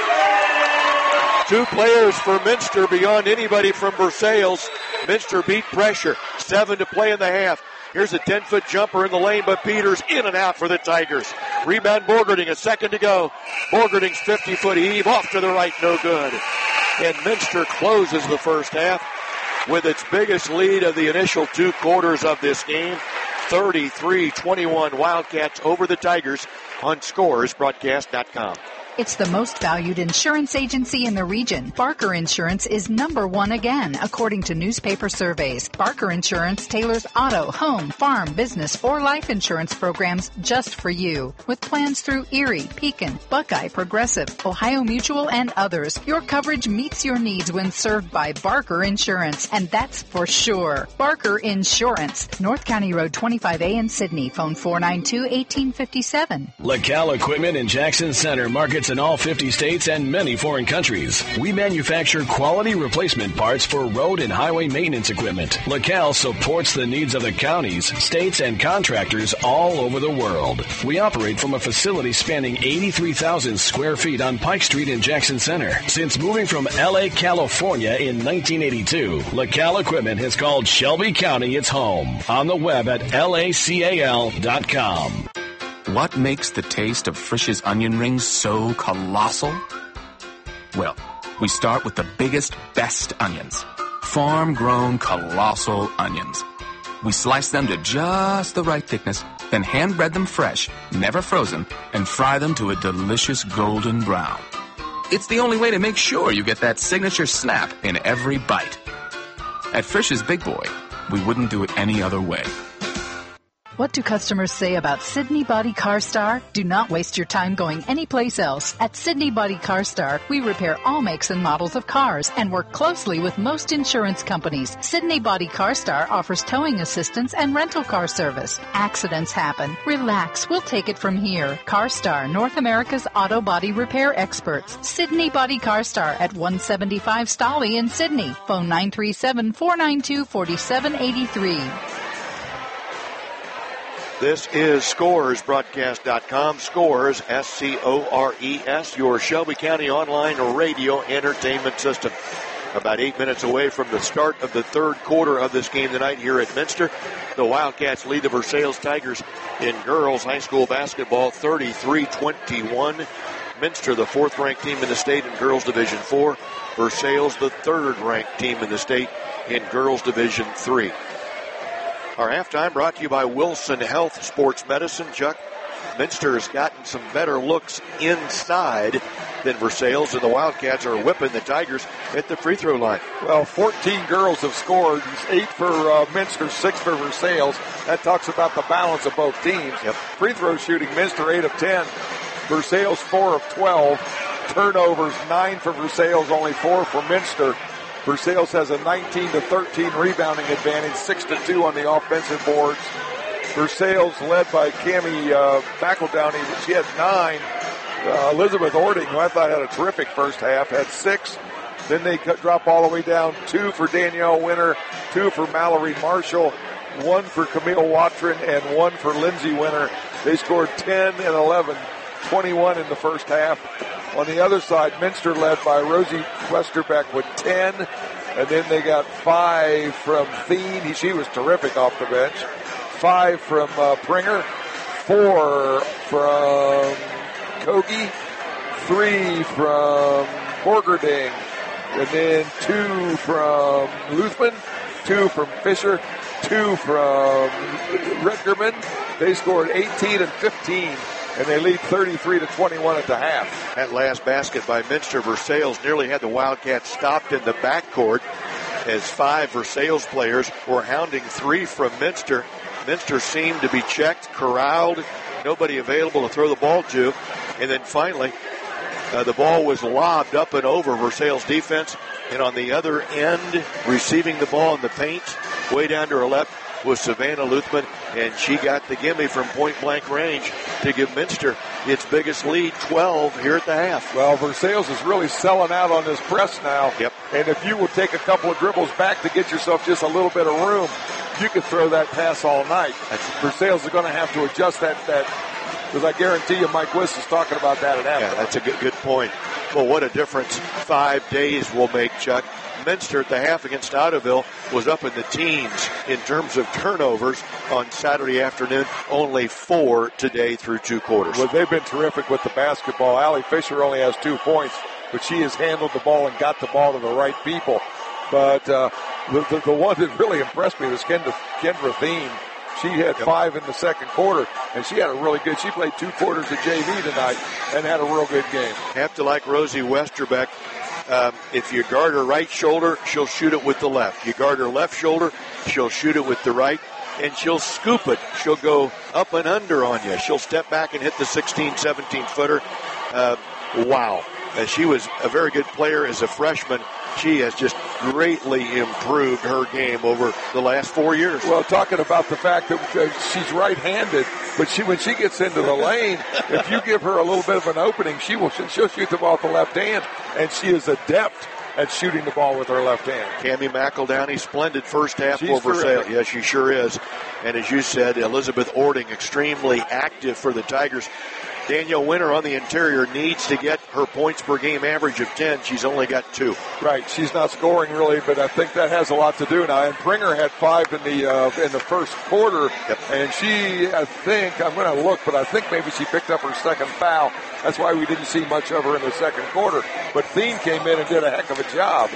it. 2 players for Minster beyond anybody from Versailles. Minster beat pressure. 7 to play in the half. Here's a 10-foot jumper in the lane, but Peters in and out for the Tigers. Rebound Borgerding, a second to go. Borgerding's 50-foot heave off to the right, no good. And Minster closes the first half with its biggest lead of the initial 2 quarters of this game. 33-21 Wildcats over the Tigers on ScoresBroadcast.com. It's the most valued insurance agency in the region. Barker Insurance is #1 again, according to newspaper surveys. Barker Insurance tailors auto, home, farm, business, or life insurance programs just for you. With plans through Erie, Pekin, Buckeye, Progressive, Ohio Mutual, and others, your coverage meets your needs when served by Barker Insurance, and that's for sure. Barker Insurance, North County Road 25A in Sydney. Phone 492-1857. LaCal Equipment in Jackson Center markets parts in all 50 states and many foreign countries. We manufacture quality replacement parts for road and highway maintenance equipment. LaCal supports the needs of the counties, states, and contractors all over the world. We operate from a facility spanning 83,000 square feet on Pike Street in Jackson Center. Since moving from L.A., California in 1982, LaCal Equipment has called Shelby County its home. On the web at lacal.com. What makes the taste of Frisch's onion rings so colossal? Well, we start with the biggest, best onions. Farm-grown colossal onions. We slice them to just the right thickness, then hand-bread them fresh, never frozen, and fry them to a delicious golden brown. It's the only way to make sure you get that signature snap in every bite. At Frisch's Big Boy, we wouldn't do it any other way. What do customers say about Sydney Body Car Star? Do not waste your time going anyplace else. At Sydney Body Car Star, we repair all makes and models of cars and work closely with most insurance companies. Sydney Body Car Star offers towing assistance and rental car service. Accidents happen. Relax. We'll take it from here. Car Star, North America's auto body repair experts. Sydney Body Car Star at 175 Stolly in Sydney. Phone 937-492-4783. This is ScoresBroadcast.com. Scores, S-C-O-R-E-S, your Shelby County online radio entertainment system. About 8 minutes away from the start of the third quarter of this game tonight here at Minster. The Wildcats lead the Versailles Tigers in girls high school basketball 33-21. Minster, the fourth-ranked team in the state in girls Division 4. Versailles, the third-ranked team in the state in girls Division 3. Our halftime brought to you by Wilson Health Sports Medicine. Chuck, Minster has gotten some better looks inside than Versailles, and the Wildcats are whipping the Tigers at the free throw line. Well, 14 girls have scored, 8 for Minster, 6 for Versailles. That talks about the balance of both teams. Yep. Free throw shooting, Minster 8 of 10, Versailles 4 of 12. Turnovers, 9 for Versailles, only 4 for Minster. Versailles has a 19-13 rebounding advantage, 6-2 on the offensive boards. Versailles led by Cammie McEldowney, she had 9. Elizabeth Ording, who I thought had a terrific first half, had 6. Then they drop all the way down, 2 for Danielle Winter, 2 for Mallory Marshall, 1 for Camille Watron, and 1 for Lindsay Winter. They scored 10 and 11, 21 in the first half. On the other side, Minster led by Rosie Westerbeck with 10, and then they got 5 from Thien. She was terrific off the bench. 5 from Pringer, 4 from Kogi, 3 from Borgerding, and then 2 from Luthman, 2 from Fisher, 2 from Ritgerman. They scored 18 and 15. And they lead 33-21 at the half. That last basket by Minster Versailles nearly had the Wildcats stopped in the backcourt as 5 Versailles players were hounding 3 from Minster. Minster seemed to be checked, corralled, nobody available to throw the ball to. And then finally, the ball was lobbed up and over Versailles' defense. And on the other end, receiving the ball in the paint, way down to her left, was Savannah Luthman, and she got the gimme from point-blank range to give Minster its biggest lead, 12 here at the half. Well, Versailles is really selling out on this press now. Yep. And if you will take a couple of dribbles back to get yourself just a little bit of room, you could throw that pass all night. Versailles is going to have to adjust that because I guarantee you Mike Wiss is talking about that at half. Yeah, that's a good point. Well, what a difference 5 days will make, Chuck. Minster at the half against Ottoville was up in the teens in terms of turnovers on Saturday afternoon. Only 4 today through 2 quarters. Well, they've been terrific with the basketball. Allie Fisher only has 2 points, but she has handled the ball and got the ball to the right people. But the one that really impressed me was Kendra Thien. She had 5 in the second quarter, and she had a really good, she played 2 quarters of JV tonight and had a real good game. Have to like Rosie Westerbeck. If you guard her right shoulder, she'll shoot it with the left. You guard her left shoulder, she'll shoot it with the right, and she'll scoop it. She'll go up and under on you. She'll step back and hit the 16, 17-footer. Wow. She was a very good player as a freshman. She has just greatly improved her game over the last 4 years. Well, talking about the fact that she's right-handed, But when she gets into the lane, if you give her a little bit of an opening, she'll shoot the ball with the left hand, and she is adept at shooting the ball with her left hand. Cammie McEldowney, splendid first half She's for Versailles. terrific. Yes, she sure is. And as you said, Elizabeth Ording, extremely active for the Tigers. Danielle Winter on the interior needs to get her points per game average of 10. She's only got 2. Right, she's not scoring really, but I think that has a lot to do now. And Pringer had 5 in the first quarter, and she, I think, I'm going to look, but I think maybe she picked up her second foul. That's why we didn't see much of her in the second quarter. But Thien came in and did a heck of a job.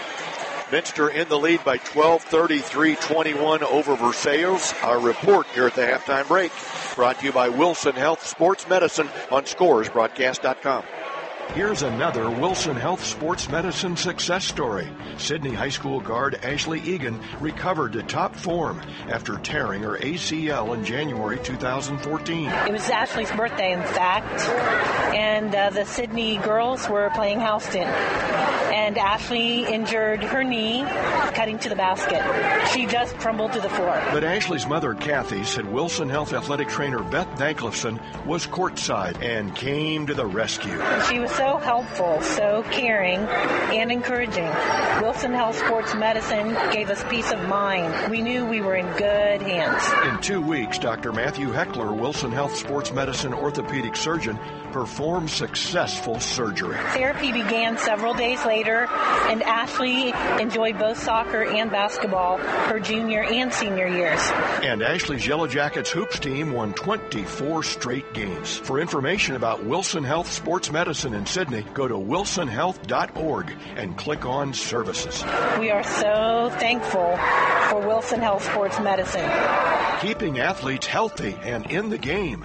Minster in the lead by 12, 33-21 over Versailles. Our report here at the halftime break brought to you by Wilson Health Sports Medicine on ScoresBroadcast.com. Here's another Wilson Health Sports Medicine success story. Sydney High School guard Ashley Egan recovered to top form after tearing her ACL in January 2014. It was Ashley's birthday, in fact, and the Sydney girls were playing Houston. And Ashley injured her knee cutting to the basket. She just crumbled to the floor. But Ashley's mother, Kathy, said Wilson Health athletic trainer Beth Danklifson was courtside and came to the rescue. She was so helpful, so caring, and encouraging. Wilson Health Sports Medicine gave us peace of mind. We knew we were in good hands. In 2 weeks, Dr. Matthew Heckler, Wilson Health Sports Medicine orthopedic surgeon, performed successful surgery. Therapy began several days later, and Ashley enjoyed both soccer and basketball her junior and senior years. And Ashley's Yellow Jackets hoops team won 24 straight games. For information about Wilson Health Sports Medicine in Sydney, go to wilsonhealth.org and click on Services. We are so thankful for Wilson Health Sports Medicine. Keeping athletes healthy and in the game.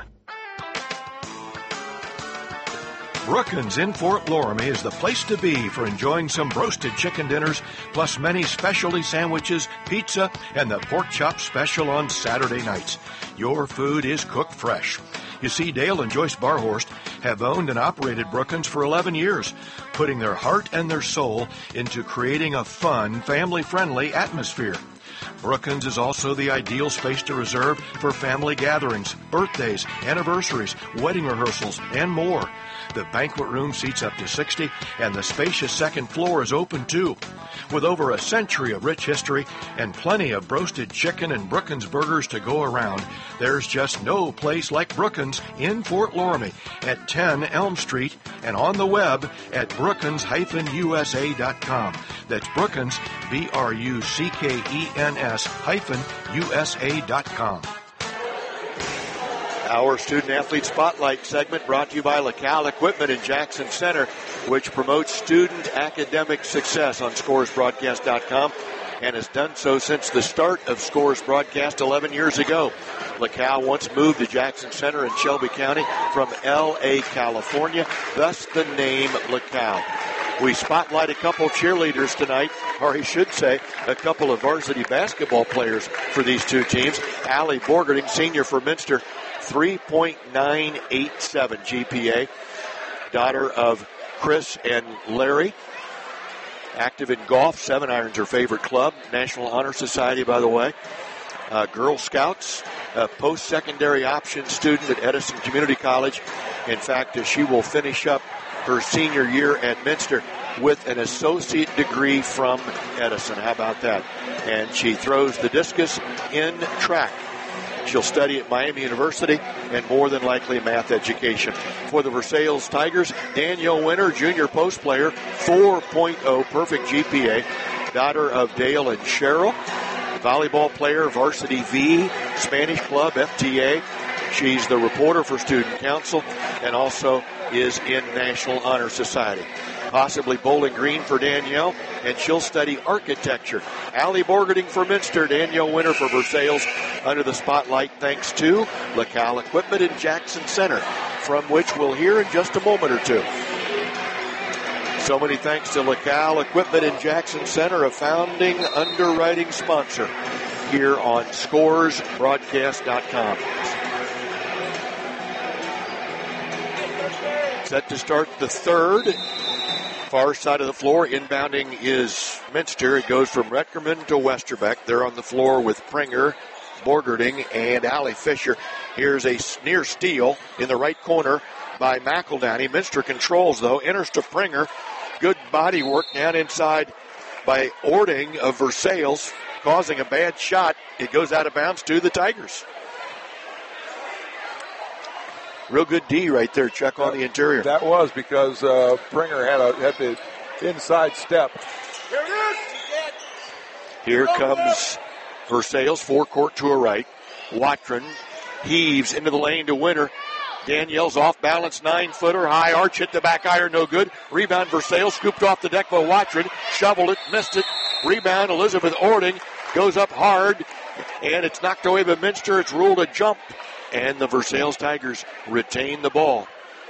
Brookins in Fort Loramie is the place to be for enjoying some roasted chicken dinners, plus many specialty sandwiches, pizza, and the pork chop special on Saturday nights. Your food is cooked fresh. You see, Dale and Joyce Barhorst have owned and operated Brookins for 11 years, putting their heart and their soul into creating a fun, family-friendly atmosphere. Brookins is also the ideal space to reserve for family gatherings, birthdays, anniversaries, wedding rehearsals, and more. The banquet room seats up to 60, and the spacious second floor is open too. With over a century of rich history and plenty of roasted chicken and Brookins burgers to go around, there's just no place like Brookins in Fort Loramie at 10 Elm Street and on the web at brookins-usa.com. That's Brookins, BRUCKENS-USA.com. Our student-athlete spotlight segment brought to you by LaCal Equipment in Jackson Center, which promotes student academic success on ScoresBroadcast.com and has done so since the start of Scores Broadcast 11 years ago. LaCal once moved to Jackson Center in Shelby County from L.A., California, thus the name LaCal. We spotlight a couple cheerleaders tonight, or I should say, a couple of varsity basketball players for these two teams. Allie Borgerding, senior for Minster, 3.987 GPA, daughter of Chris and Larry. Active in golf, 7-iron's her favorite club. National Honor Society, by the way. Girl Scouts, a post-secondary option student at Edison Community College. In fact, she will finish up her senior year at Minster with an associate degree from Edison. How about that? And she throws the discus in track. She'll study at Miami University and more than likely math education. For the Versailles Tigers, Danielle Winter, junior post player, 4.0 perfect GPA, daughter of Dale and Cheryl. Volleyball player, Varsity V, Spanish Club, FTA. She's the reporter for Student Council and also is in National Honor Society. Possibly Bowling Green for Danielle, and she'll study architecture. Allie Borgerding for Minster, Danielle Winter for Versailles, under the spotlight thanks to LaCal Equipment in Jackson Center, from which we'll hear in just a moment or two. So many thanks to LaCal Equipment in Jackson Center, a founding underwriting sponsor here on ScoresBroadcast.com. Set to start the third. Far side of the floor, inbounding is Minster. It goes from Retkerman to Westerbeck. They're on the floor with Pringer, Borgerding, and Allie Fisher. Here's a near steal in the right corner by McEldowney. Minster controls, though. Enters to Pringer. Good body work down inside by Ording of Versailles, causing a bad shot. It goes out of bounds to the Tigers. Real good D right there, Chuck, on the interior. That was because Pringer had the inside step. Here comes Versailles, forecourt to a right. Watron heaves into the lane to Winter. Danielle's off balance, 9-footer, high arch, hit the back iron, no good. Rebound Versailles, scooped off the deck by Watron, shoveled it, missed it. Rebound Elizabeth Ording, goes up hard, and it's knocked away by Minster. It's ruled a jump, and the Versailles Tigers retain the ball.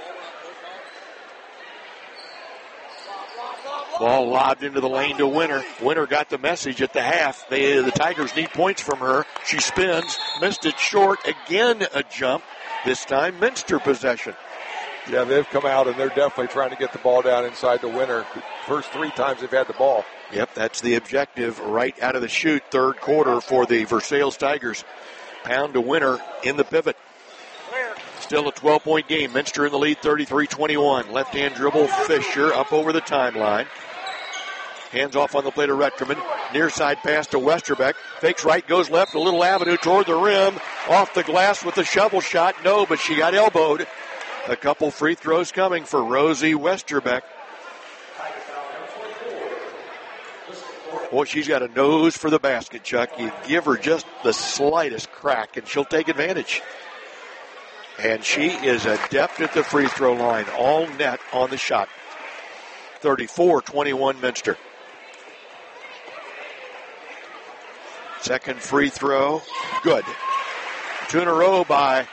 Ball lobbed into the lane to Winter. Winter got the message at the half. The Tigers need points from her. She spins, missed it short. Again a jump. This time Minster possession. Yeah, they've come out and they're definitely trying to get the ball down inside the Winter. First 3 times they've had the ball. Yep, that's the objective right out of the chute. Third quarter for the Versailles Tigers. Pound to Winter in the pivot. Still a 12-point game. Minster in the lead, 33-21. Left-hand dribble, Fisher up over the timeline. Hands off on the play to Retterman. Near side pass to Westerbeck. Fakes right, goes left, a little avenue toward the rim. Off the glass with the shovel shot. No, but she got elbowed. A couple free throws coming for Rosie Westerbeck. Boy, she's got a nose for the basket, Chuck. You give her just the slightest crack, and she'll take advantage. And she is adept at the free throw line. All net on the shot. 34-21 Minster. Second free throw. Good. 2 in a row by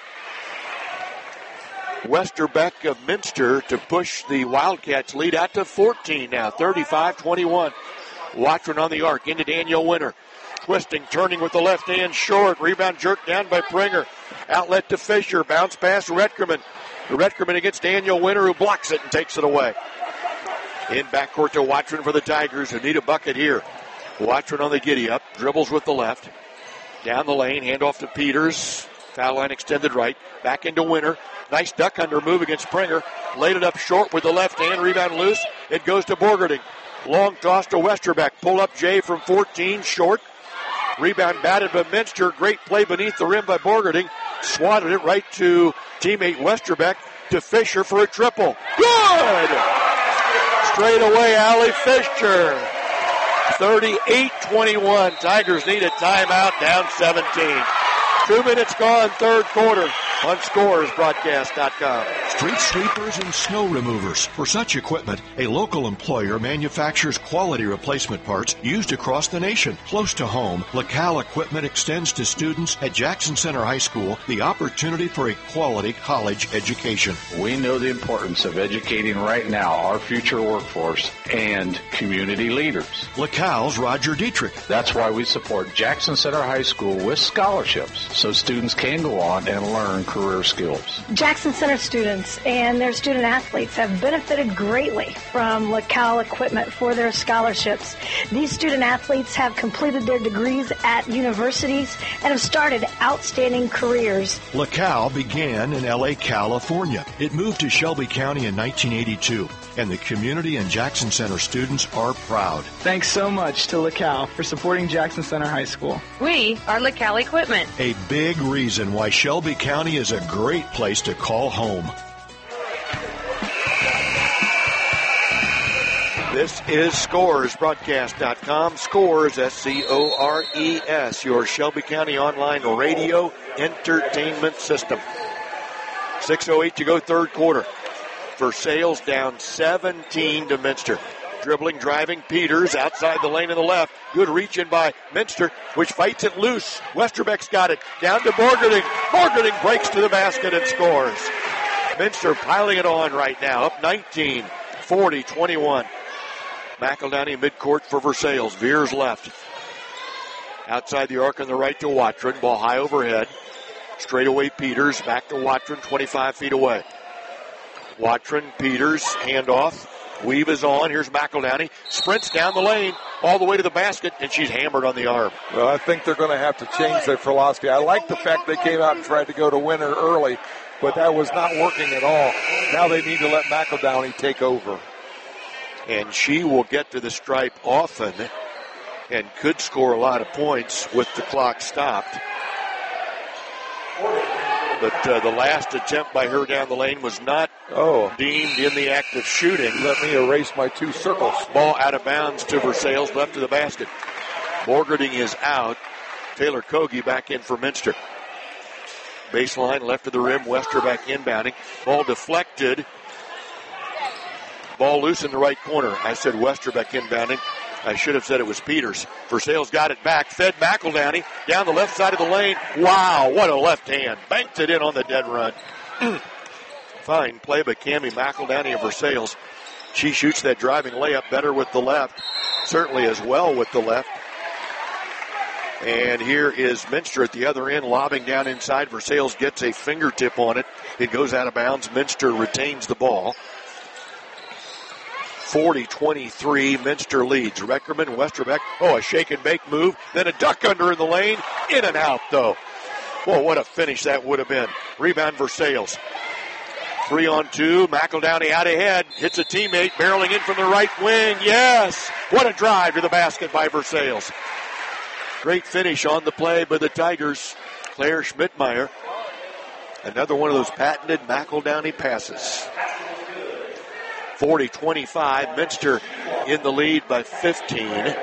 Westerbeck of Minster to push the Wildcats lead out to 14 now. 35-21. Watron on the arc into Danielle Winter. Twisting, turning with the left hand short. Rebound jerked down by Pringer. Outlet to Fisher. Bounce pass Retkerman. Retkerman against Danielle Winter, who blocks it and takes it away. In backcourt to Watron for the Tigers, who need a bucket here. Watron on the giddy-up. Dribbles with the left. Down the lane. Handoff to Peters. Foul line extended right. Back into Winter. Nice duck under move against Pringer. Laid it up short with the left hand. Rebound loose. It goes to Borgerding. Long toss to Westerbeck. Pull up Jay from 14. Short. Rebound batted by Minster. Great play beneath the rim by Borgerding. Swatted it right to teammate Westerbeck to Fisher for a triple. Good! Straight away, Allie Fisher. 38-21. Tigers need a timeout, down 17. 2 minutes gone, third quarter. On ScoresBroadcast.com. Street sweepers and snow removers. For such equipment, a local employer manufactures quality replacement parts used across the nation. Close to home, LaCal Equipment extends to students at Jackson Center High School the opportunity for a quality college education. We know the importance of educating right now our future workforce and community leaders. LaCal's Roger Dietrich. That's why we support Jackson Center High School with scholarships so students can go on and learn career skills. Jackson Center students and their student athletes have benefited greatly from LaCal Equipment for their scholarships. These student athletes have completed their degrees at universities and have started outstanding careers. LaCal began in L.A., California. It moved to Shelby County in 1982, and the community and Jackson Center students are proud. Thanks so much to LaCal for supporting Jackson Center High School. We are LaCal Equipment. A big reason why Shelby County is a great place to call home. This is ScoresBroadcast.com. Scores, S-C-O-R-E-S, your Shelby County online radio entertainment system. 6:08 to go, third quarter. Versailles down 17 to Minster. Dribbling, driving, Peters outside the lane on the left. Good reach in by Minster, which fights it loose. Westerbeck's got it. Down to Borgerding. Borgerding breaks to the basket and scores. Minster piling it on right now, up 19, 40-21. McEldowney midcourt for Versailles. Veers left. Outside the arc on the right to Watron. Ball high overhead. Straight away Peters. Back to Watron, 25 feet away. Watron, Peters, handoff. Weave is on. Here's McEldowney. Sprints down the lane all the way to the basket, and she's hammered on the arm. Well, I think they're going to have to change their philosophy. I like the fact they came out and tried to go to winner early, but that was not working at all. Now they need to let McEldowney take over. And she will get to the stripe often and could score a lot of points with the clock stopped. But the last attempt by her down the lane was not deemed in the act of shooting. Let me erase my 2 circles. Ball out of bounds to Versailles, left of the basket. Borgerding is out. Taylor Kogi back in for Minster. Baseline, left of the rim, Westerbeck inbounding. Ball deflected. Ball loose in the right corner. I said Westerbeck inbounding. I should have said it was Peters. Versailles got it back. Fed McEldowney down the left side of the lane. Wow, what a left hand. Banked it in on the dead run. Fine play by Cammie McEldowney of Versailles. She shoots that driving layup better with the left. Certainly as well with the left. And here is Minster at the other end, lobbing down inside. Versailles gets a fingertip on it. It goes out of bounds. Minster retains the ball. 40-23, Minster leads. Reckerman, Westerbeck, a shake and bake move, then a duck under in the lane, in and out though. Whoa, what a finish that would have been. Rebound Versailles. 3-on-2, McEldowney out ahead, hits a teammate, barreling in from the right wing, yes! What a drive to the basket by Versailles. Great finish on the play by the Tigers. Claire Schmidtmeyer. Another one of those patented McEldowney passes. 40-25, Minster in the lead by 15.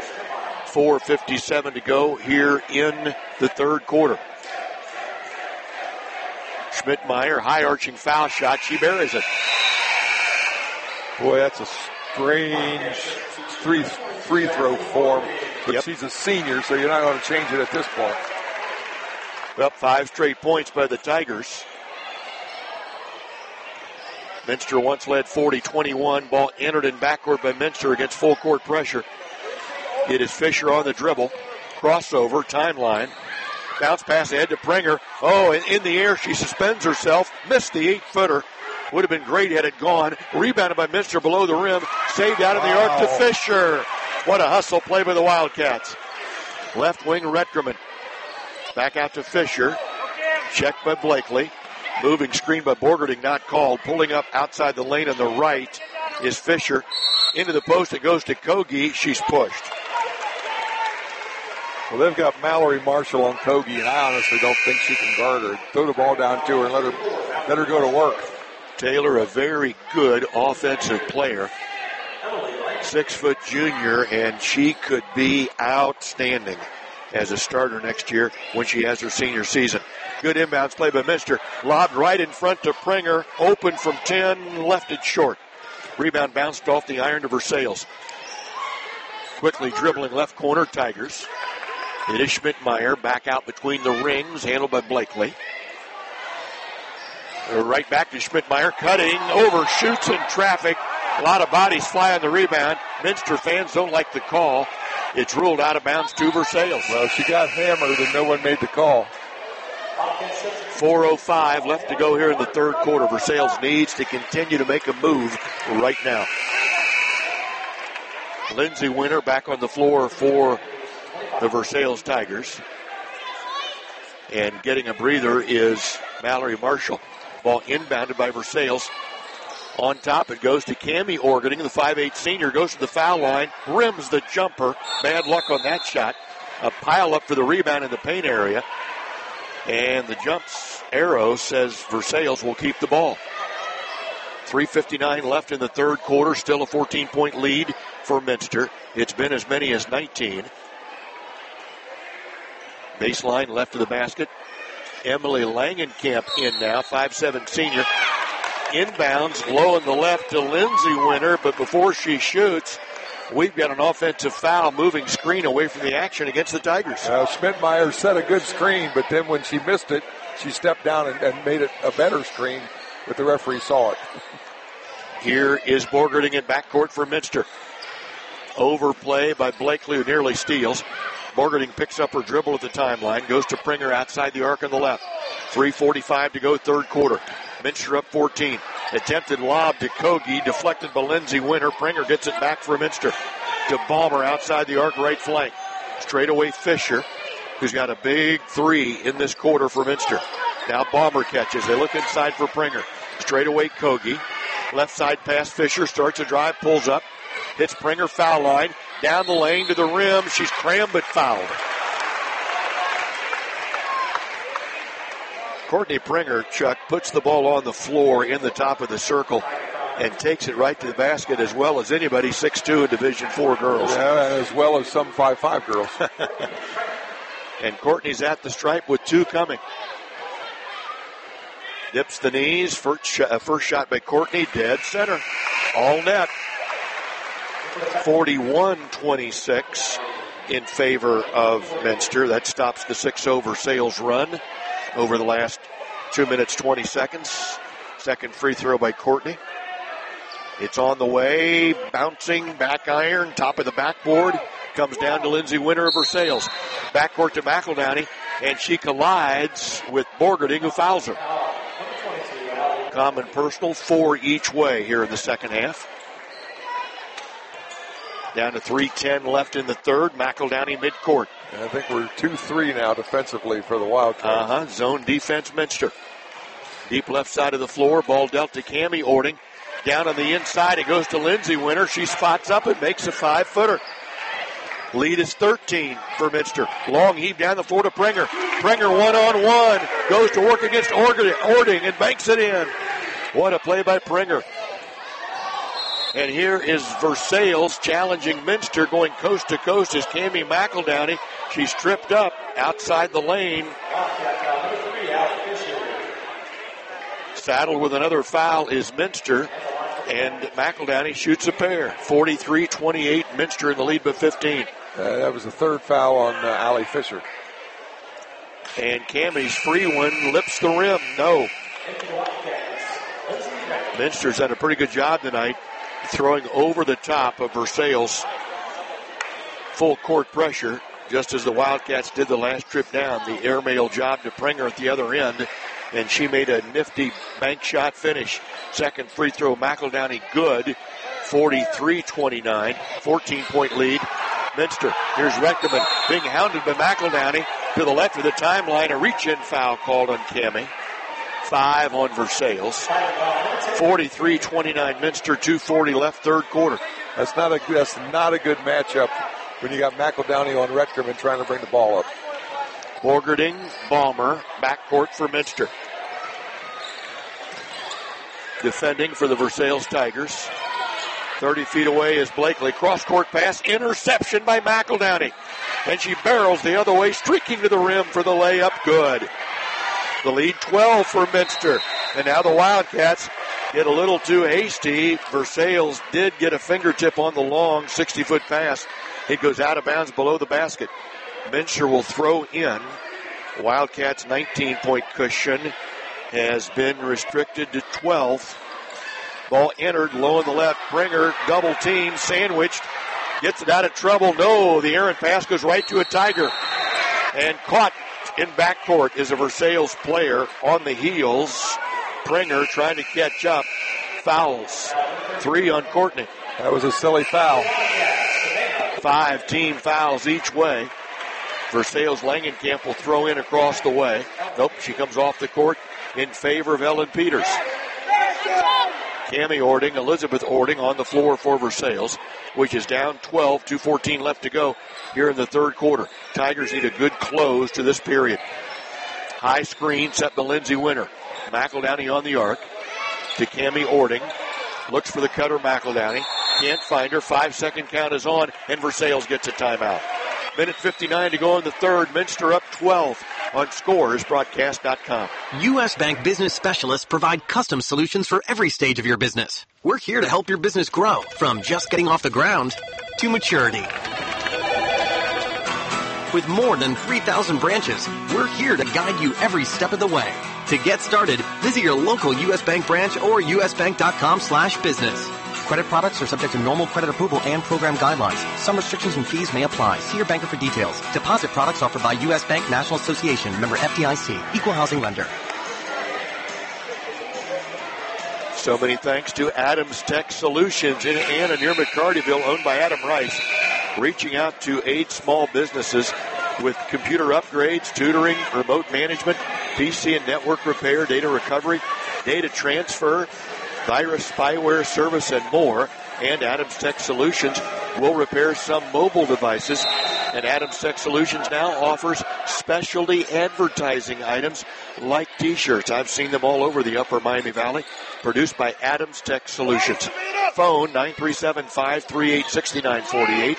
4:57 to go here in the third quarter. Schmidtmeyer, high arching foul shot. She buries it. Boy, that's a strange free throw form. But she's a senior, so you're not going to change it at this point. Well, 5 straight points by the Tigers. Minster once led 40-21. Ball entered in backcourt by Minster against full court pressure. It is Fisher on the dribble. Crossover, timeline. Bounce pass ahead to Pringer. And in the air, she suspends herself. Missed the 8-footer. Would have been great had it gone. Rebounded by Minster below the rim. Saved out of the arc to Fisher. What a hustle play by the Wildcats. Left wing, Retterman. Back out to Fisher. Checked by Blakely. Moving screen by Borgerding, not called. Pulling up outside the lane on the right is Fisher. Into the post, it goes to Kogi. She's pushed. Well, they've got Mallory Marshall on Kogi, and I honestly don't think she can guard her. Throw the ball down to her and let her go to work. Taylor, a very good offensive player. 6-foot junior, and she could be outstanding as a starter next year when she has her senior season. Good inbounds play by Minster. Lobbed right in front to Pringer. Open from 10, left it short. Rebound bounced off the iron to Versailles. Quickly dribbling left corner, Tigers. It is Schmidtmeyer back out between the rings, handled by Blakely. Right back to Schmidtmeyer, cutting, overshoots in traffic. A lot of bodies fly on the rebound. Minster fans don't like the call. It's ruled out of bounds to Versailles. Well, she got hammered and no one made the call. 4:05 left to go here in the third quarter. Versailles needs to continue to make a move right now. Lindsay Winter back on the floor for the Versailles Tigers. And getting a breather is Mallory Marshall. Ball inbounded by Versailles. On top, it goes to Cammie Orgening. The 5'8 senior goes to the foul line, rims the jumper. Bad luck on that shot. A pile up for the rebound in the paint area. And the jumps arrow says Versailles will keep the ball. 3:59 left in the third quarter. Still a 14-point lead for Minster. It's been as many as 19. Baseline left of the basket. Emily Langenkamp in now, 5'7 senior. Inbounds low in the left to Lindsay Winter, but before she shoots, we've got an offensive foul, moving screen away from the action against the Tigers. Schmidtmeyer set a good screen, but then when she missed it, she stepped down and made it a better screen, but the referee saw it. Here is Borgerding in backcourt for Minster. Overplay by Blakely, who nearly steals. Borgerding picks up her dribble at the timeline, goes to Pringer outside the arc on the left. 3:45 to go, third quarter. Minster up 14. Attempted lob to Kogi, deflected by Lindsay Winter. Pringer gets it back for Minster to Balmer outside the arc right flank. Straight away Fisher, who's got a big three in this quarter for Minster. Now Balmer catches. They look inside for Pringer. Straight away Kogi. Left side pass Fisher, starts a drive, pulls up, hits Pringer foul line. Down the lane to the rim. She's crammed but fouled. Courtney Pringer, Chuck, puts the ball on the floor in the top of the circle and takes it right to the basket as well as anybody 6'2" in Division IV girls. Yeah, as well as some 5'5" girls. And Courtney's at the stripe with two coming. Dips the knees. First shot by Courtney, dead center. All net. 41-26 in favor of Minster. That stops the 6-0 Versailles run over the last 2 minutes, 20 seconds. Second free throw by Courtney. It's on the way, bouncing, back iron, top of the backboard. Comes down to Lindsay Winter of Versailles. Backcourt to McEldowney, and she collides with Borgerding, who fouls her. Common personal, 4 each way here in the second half. Down to 3:10 left in the third. McEldowney midcourt. And I think we're 2-3 now defensively for the Wildcats. Zone defense, Minster. Deep left side of the floor. Ball dealt to Cammie Ording. Down on the inside, it goes to Lindsay Winter. She spots up and makes a 5-footer. Lead is 13 for Minster. Long heave down the floor to Pringer. Pringer one-on-one. Goes to work against Ording and banks it in. What a play by Pringer. And here is Versailles challenging Minster, going coast to coast is Cammie McEldowney. She's tripped up outside the lane. Saddled with another foul is Minster, and McEldowney shoots a pair. 43-28, Minster in the lead by 15. That was the third foul on Allie Fisher. And Cammie's free one lips the rim. No. Minster's done a pretty good job tonight, throwing over the top of Versailles. Full court pressure, just as the Wildcats did the last trip down. The airmail job to Pringer at the other end, and she made a nifty bank shot finish. Second free throw, McEldowney good. 43-29, 14-point lead. Minster, here's Reckerman being hounded by McEldowney to the left of the timeline. A reach-in foul called on Cammie. 5 on Versailles. 43-29 Minster, 2:40 left, third quarter. That's not a good matchup when you got McEldowney on Reckerman trying to bring the ball up. Borgerding, Balmer, backcourt for Minster. Defending for the Versailles Tigers. 30 feet away is Blakely. Cross-court pass, interception by McEldowney. And she barrels the other way, streaking to the rim for the layup. Good. The lead 12 for Minster. And now the Wildcats get a little too hasty. Versailles did get a fingertip on the long 60-foot pass. It goes out of bounds below the basket. Minster will throw in. Wildcats' 19-point cushion has been restricted to 12. Ball entered low on the left. Pringer, double team, sandwiched. Gets it out of trouble. No, the errant pass goes right to a Tiger. And caught in backcourt is a Versailles player on the heels. Pringer trying to catch up. Fouls. 3 on Courtney. That was a silly foul. 5 team fouls each way. Versailles Langenkamp will throw in across the way. Nope, she comes off the court in favor of Ellen Peters. Cammie Ording, Elizabeth Ording on the floor for Versailles, which is down 12, 2:14 left to go here in the third quarter. Tigers need a good close to this period. High screen set to Lindsay Winter. McEldowney on the arc to Cammie Ording. Looks for the cutter, McEldowney. Can't find her. 5-second count is on, and Versailles gets a timeout. Minute 59 to go in the third. Minster up 12 on ScoresBroadcast.com. U.S. Bank Business Specialists provide custom solutions for every stage of your business. We're here to help your business grow, from just getting off the ground to maturity. With more than 3,000 branches, we're here to guide you every step of the way. To get started, visit your local U.S. Bank branch or usbank.com/business. Credit products are subject to normal credit approval and program guidelines. Some restrictions and fees may apply. See your banker for details. Deposit products offered by U.S. Bank National Association. Member FDIC. Equal housing lender. So many thanks to Adams Tech Solutions in Ann and near McCartyville, owned by Adam Rice, reaching out to aid small businesses with computer upgrades, tutoring, remote management, PC and network repair, data recovery, data transfer, virus spyware service, and more. And Adams Tech Solutions will repair some mobile devices. And Adams Tech Solutions now offers specialty advertising items like T-shirts. I've seen them all over the upper Miami Valley, produced by Adams Tech Solutions. Phone 937-538-6948,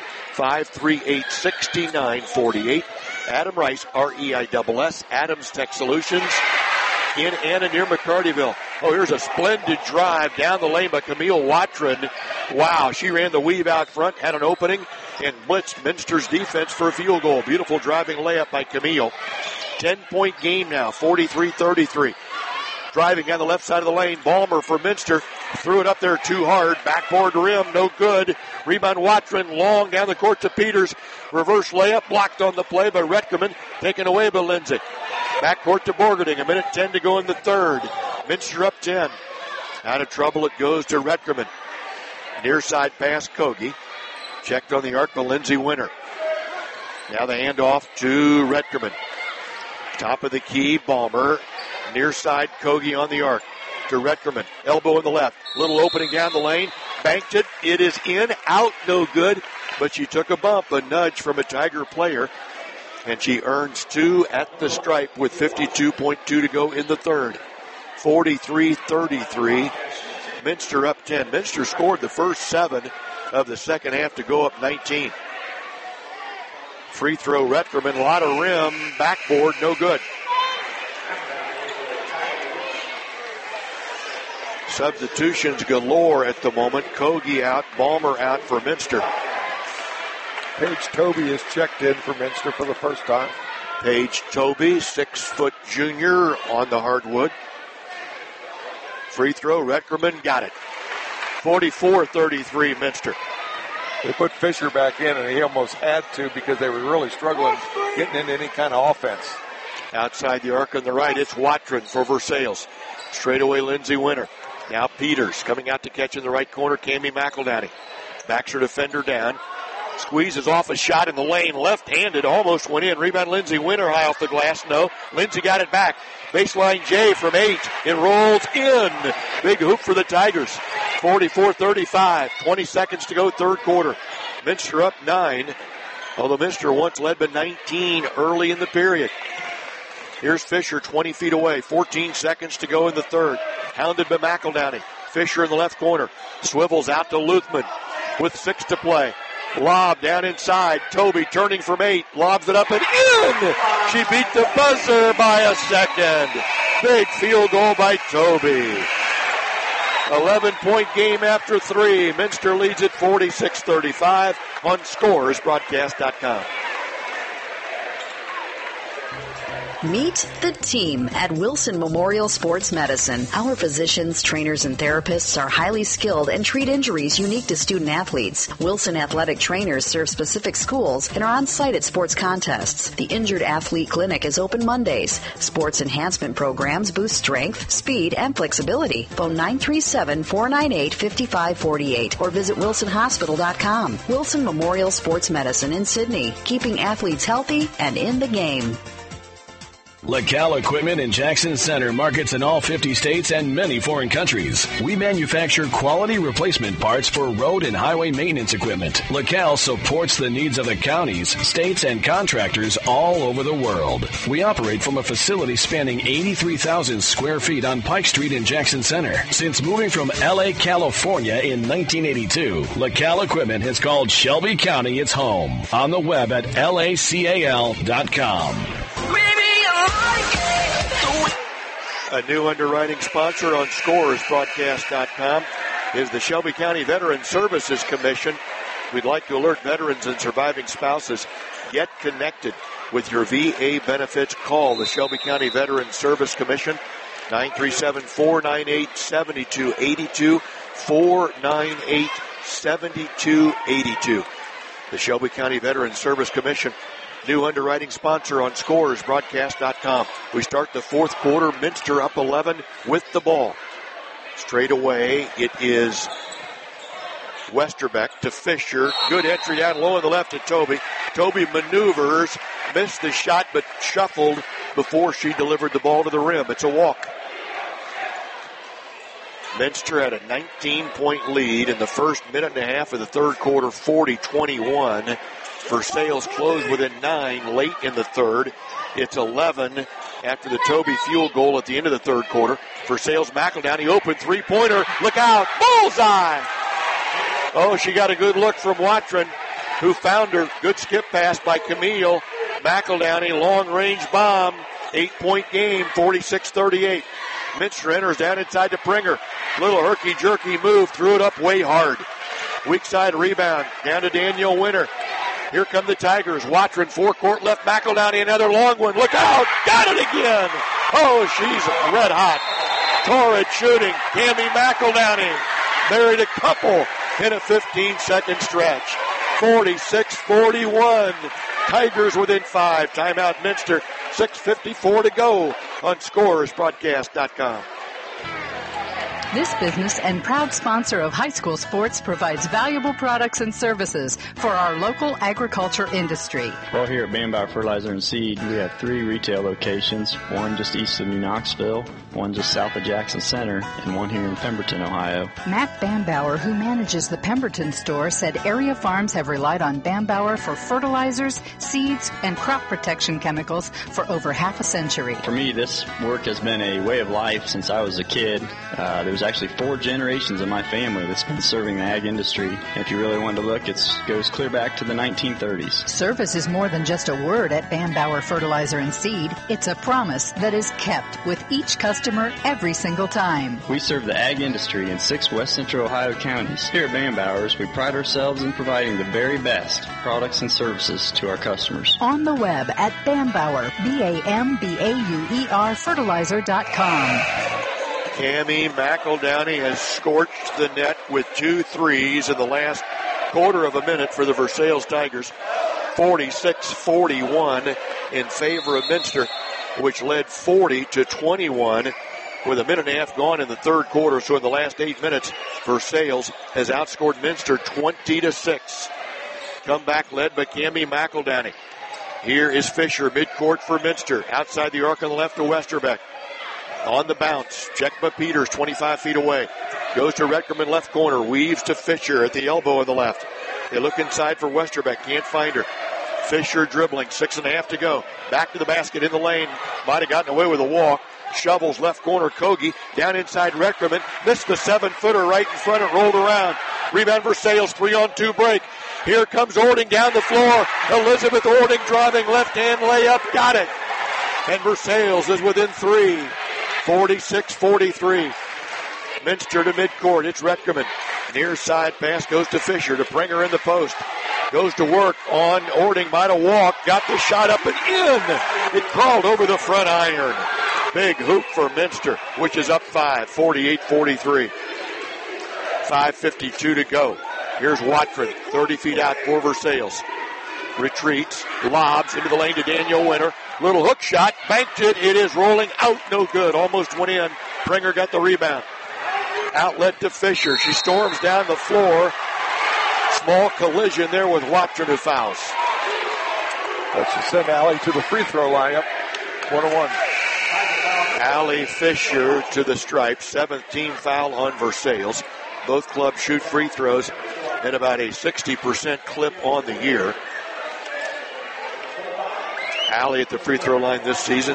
538-6948. Adam Rice, R-E-I-S-S, Adams Tech Solutions in Ann and near McCartyville. Oh, here's a splendid drive down the lane by Camille Watron. Wow, she ran the weave out front, had an opening, and blitzed Minster's defense for a field goal. Beautiful driving layup by Camille. 10-point game now, 43-33. Driving down the left side of the lane, Ballmer for Minster. Threw it up there too hard. Backboard rim, no good. Rebound Watron, long down the court to Peters. Reverse layup, blocked on the play by Retkerman. Taken away by Lindsay. Backcourt to Borgerding, 1:10 to go in the third. Minster up 10. Out of trouble, it goes to Retkerman. Near side pass, Kogi. Checked on the arc by Lindsay Winter. Now the handoff to Retkerman. Top of the key, Ballmer. Near side, Kogi on the arc to Retkerman. Elbow in the left. Little opening down the lane. Banked it. It is in. Out. No good. But she took a bump, a nudge from a Tiger player. And she earns 2 at the stripe with 52.2 to go in the third. 43-33. Minster up 10. Minster scored the first 7 of the second half to go up 19. Free throw, Retkerman. A lot of rim. Backboard. No good. Substitutions galore at the moment. Kogi out, Ballmer out for Minster. Paige Toby is checked in for Minster for the first time. Paige Toby, 6-foot junior on the hardwood. Free throw, Retkerman got it. 44-33 Minster. They put Fisher back in, and he almost had to because they were really struggling getting into any kind of offense. Outside the arc on the right, it's Watron for Versailles. Straight away, Lindsay Winter. Now Peters coming out to catch in the right corner, Cammie McEldowney. Backs her defender down. Squeezes off a shot in the lane, left-handed, almost went in. Rebound Lindsay Winter, high off the glass, no. Lindsay got it back. Baseline J from 8. It rolls in. Big hoop for the Tigers. 44-35. 20 seconds to go, third quarter. Minster up 9. Although Minster once led by 19 early in the period. Here's Fisher, 20 feet away. 14 seconds to go in the third. Hounded by McEldowney. Fisher in the left corner. Swivels out to Luthman with 6 to play. Lob down inside. Toby turning from 8. Lobs it up and in! She beat the buzzer by a second. Big field goal by Toby. 11-point game after 3. Minster leads at 46-35 on ScoresBroadcast.com. Meet the team at Wilson Memorial Sports Medicine. Our physicians, trainers, and therapists are highly skilled and treat injuries unique to student athletes. Wilson athletic trainers serve specific schools and are on site at sports contests. The Injured Athlete Clinic is open Mondays. Sports enhancement programs boost strength, speed, and flexibility. Phone 937-498-5548 or visit wilsonhospital.com. Wilson Memorial Sports Medicine in Sydney, keeping athletes healthy and in the game. LaCal Equipment in Jackson Center markets in all 50 states and many foreign countries. We manufacture quality replacement parts for road and highway maintenance equipment. LaCal supports the needs of the counties, states, and contractors all over the world. We operate from a facility spanning 83,000 square feet on Pike Street in Jackson Center. Since moving from L.A., California in 1982, LaCal Equipment has called Shelby County its home. On the web at lacal.com. A new underwriting sponsor on ScoresBroadcast.com is the Shelby County Veteran Services Commission. We'd like to alert veterans and surviving spouses. Get connected with your VA benefits. Call the Shelby County Veteran Service Commission, 937-498-7282, 498-7282. The Shelby County Veteran Service Commission. New underwriting sponsor on ScoresBroadcast.com. We start the fourth quarter. Minster up 11 with the ball. Straight away, it is Westerbeck to Fisher. Good entry down low on the left to Toby. Toby maneuvers, missed the shot, but shuffled before she delivered the ball to the rim. It's a walk. Minster had a 19-point lead in the first minute and a half of the third quarter, 40-21. Versailles closed within 9 late in the third. It's 11 after the Toby field goal at the end of the third quarter. Versailles McEldowney open three-pointer. Look out. Bullseye. Oh, she got a good look from Watron, who found her. Good skip pass by Camille. McEldowney, long-range bomb. 8-point game, 46-38. Minster enters down inside to Pringer. Little herky-jerky move, threw it up way hard. Weak side rebound, down to Danielle Winter. Here come the Tigers. Watron, forecourt left. McEldowney, another long one. Look out! Got it again! Oh, she's red hot. Torrid shooting. Cammie McEldowney married a couple in a 15-second stretch. 46-41. Tigers within 5. Timeout Minster. 6:54 to go on ScorersBroadcast.com. This business and proud sponsor of high school sports provides valuable products and services for our local agriculture industry. Well, here at Bambauer Fertilizer and Seed, we have 3 retail locations, one just east of New Knoxville, one just south of Jackson Center, and one here in Pemberton, Ohio. Matt Bambauer, who manages the Pemberton store, said area farms have relied on Bambauer for fertilizers, seeds, and crop protection chemicals for over half a century. For me, this work has been a way of life since I was a kid. There's actually 4 generations of my family that's been serving the ag industry. And if you really want to look, it goes clear back to the 1930s. Service is more than just a word at Bambauer Fertilizer and Seed. It's a promise that is kept with each customer every single time. We serve the ag industry in 6 West Central Ohio counties. Here at Bambauer's, we pride ourselves in providing the very best products and services to our customers. On the web at Bambauer, BAMBAUER fertilizer.com. Cammie McEldowney has scorched the net with 2 threes in the last quarter of a minute for the Versailles Tigers. 46-41 in favor of Minster, which led 40-21 with a minute and a half gone in the third quarter. So in the last 8 minutes, Versailles has outscored Minster 20-6. Comeback led by Cammie McEldowney. Here is Fisher, midcourt for Minster. Outside the arc on the left to Westerbeck. On the bounce, checked by Peters, 25 feet away. Goes to Retkerman, left corner, weaves to Fisher at the elbow on the left. They look inside for Westerbeck, can't find her. Fisher dribbling, 6.5 to go. Back to the basket in the lane, might have gotten away with a walk. Shovels left corner, Kogi, down inside Retkerman. Missed the 7-footer right in front and rolled around. Rebound Versailles, 3-on-2 break. Here comes Ording down the floor. Elizabeth Ording driving, left-hand layup, got it. And Versailles is within 3. 46-43. Minster to midcourt. It's Retkerman. Near side pass goes to Fisher to Pringer in the post. Goes to work on Ording. Might have walked. Got the shot up and in. It crawled over the front iron. Big hoop for Minster, which is up 5. 48-43. 5:52 to go. Here's Watford. 30 feet out for Versailles. Retreats. Lobs into the lane to Danielle Winter. Little hook shot, banked it. It is rolling out, no good. Almost went in. Pringer got the rebound. Outlet to Fisher. She storms down the floor. Small collision there with Watson, who fouls. That should send Allie to the free throw lineup. 1-1. Allie Fisher to the stripe. 7th team foul on Versailles. Both clubs shoot free throws at about a 60% clip on the year. Allie at the free throw line this season,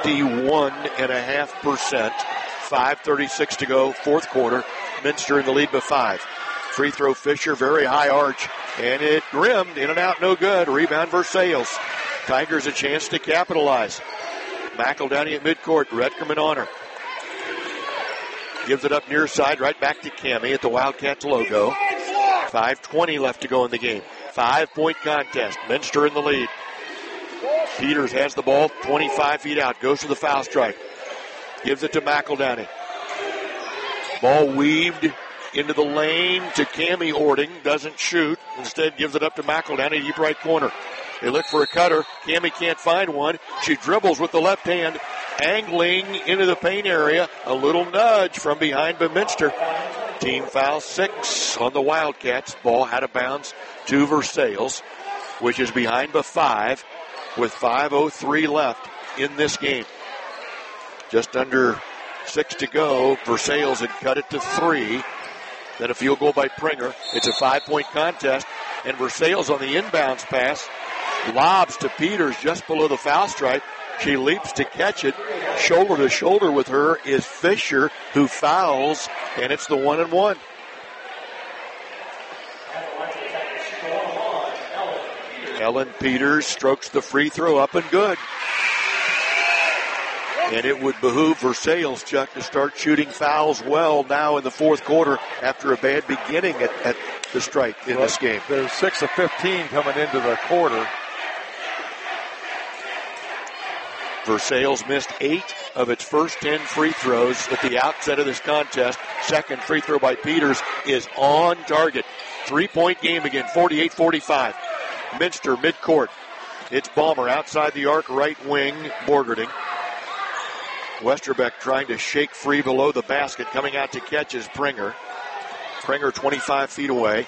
61.5%. 5:36 to go, fourth quarter. Minster in the lead by 5. Free throw Fisher, very high arch, and it rimmed, in and out, no good. Rebound Versailles. Tigers a chance to capitalize. McEldowney at midcourt, Retkerman on her. Gives it up near side, right back to Cammie at the Wildcats logo. 5:20 left to go in the game. 5-point contest. Minster in the lead. Peters has the ball 25 feet out. Goes to the foul stripe. Gives it to McEldowney. Ball weaved into the lane to Cammie Ording. Doesn't shoot. Instead gives it up to McEldowney, deep right corner. They look for a cutter. Cammie can't find one. She dribbles with the left hand. angling into the paint area. A little nudge from behind by Minster. Team foul 6 on the Wildcats. Ball out of bounds to Versailles, which is behind by 5 with 5:03 left in this game. Just under 6 to go. Versailles had cut it to 3. Then a field goal by Pringer. It's a 5-point contest. And Versailles on the inbounds pass lobs to Peters just below the foul stripe. She leaps to catch it. Shoulder to shoulder with her is Fisher, who fouls, and it's the 1-and-1. Ellen Peters strokes the free throw up and good. And it would behoove Versailles, Chuck, to start shooting fouls well now in the fourth quarter after a bad beginning at the stripe in this game. There's 6 of 15 coming into the quarter. Versailles missed 8 of its first 10 free throws at the outset of this contest. Second free throw by Peters is on target. 3-point game again, 48-45. Minster midcourt. It's Ballmer outside the arc, right wing, Borgerding. Westerbeck trying to shake free below the basket. Coming out to catch is Pringer. Pringer 25 feet away.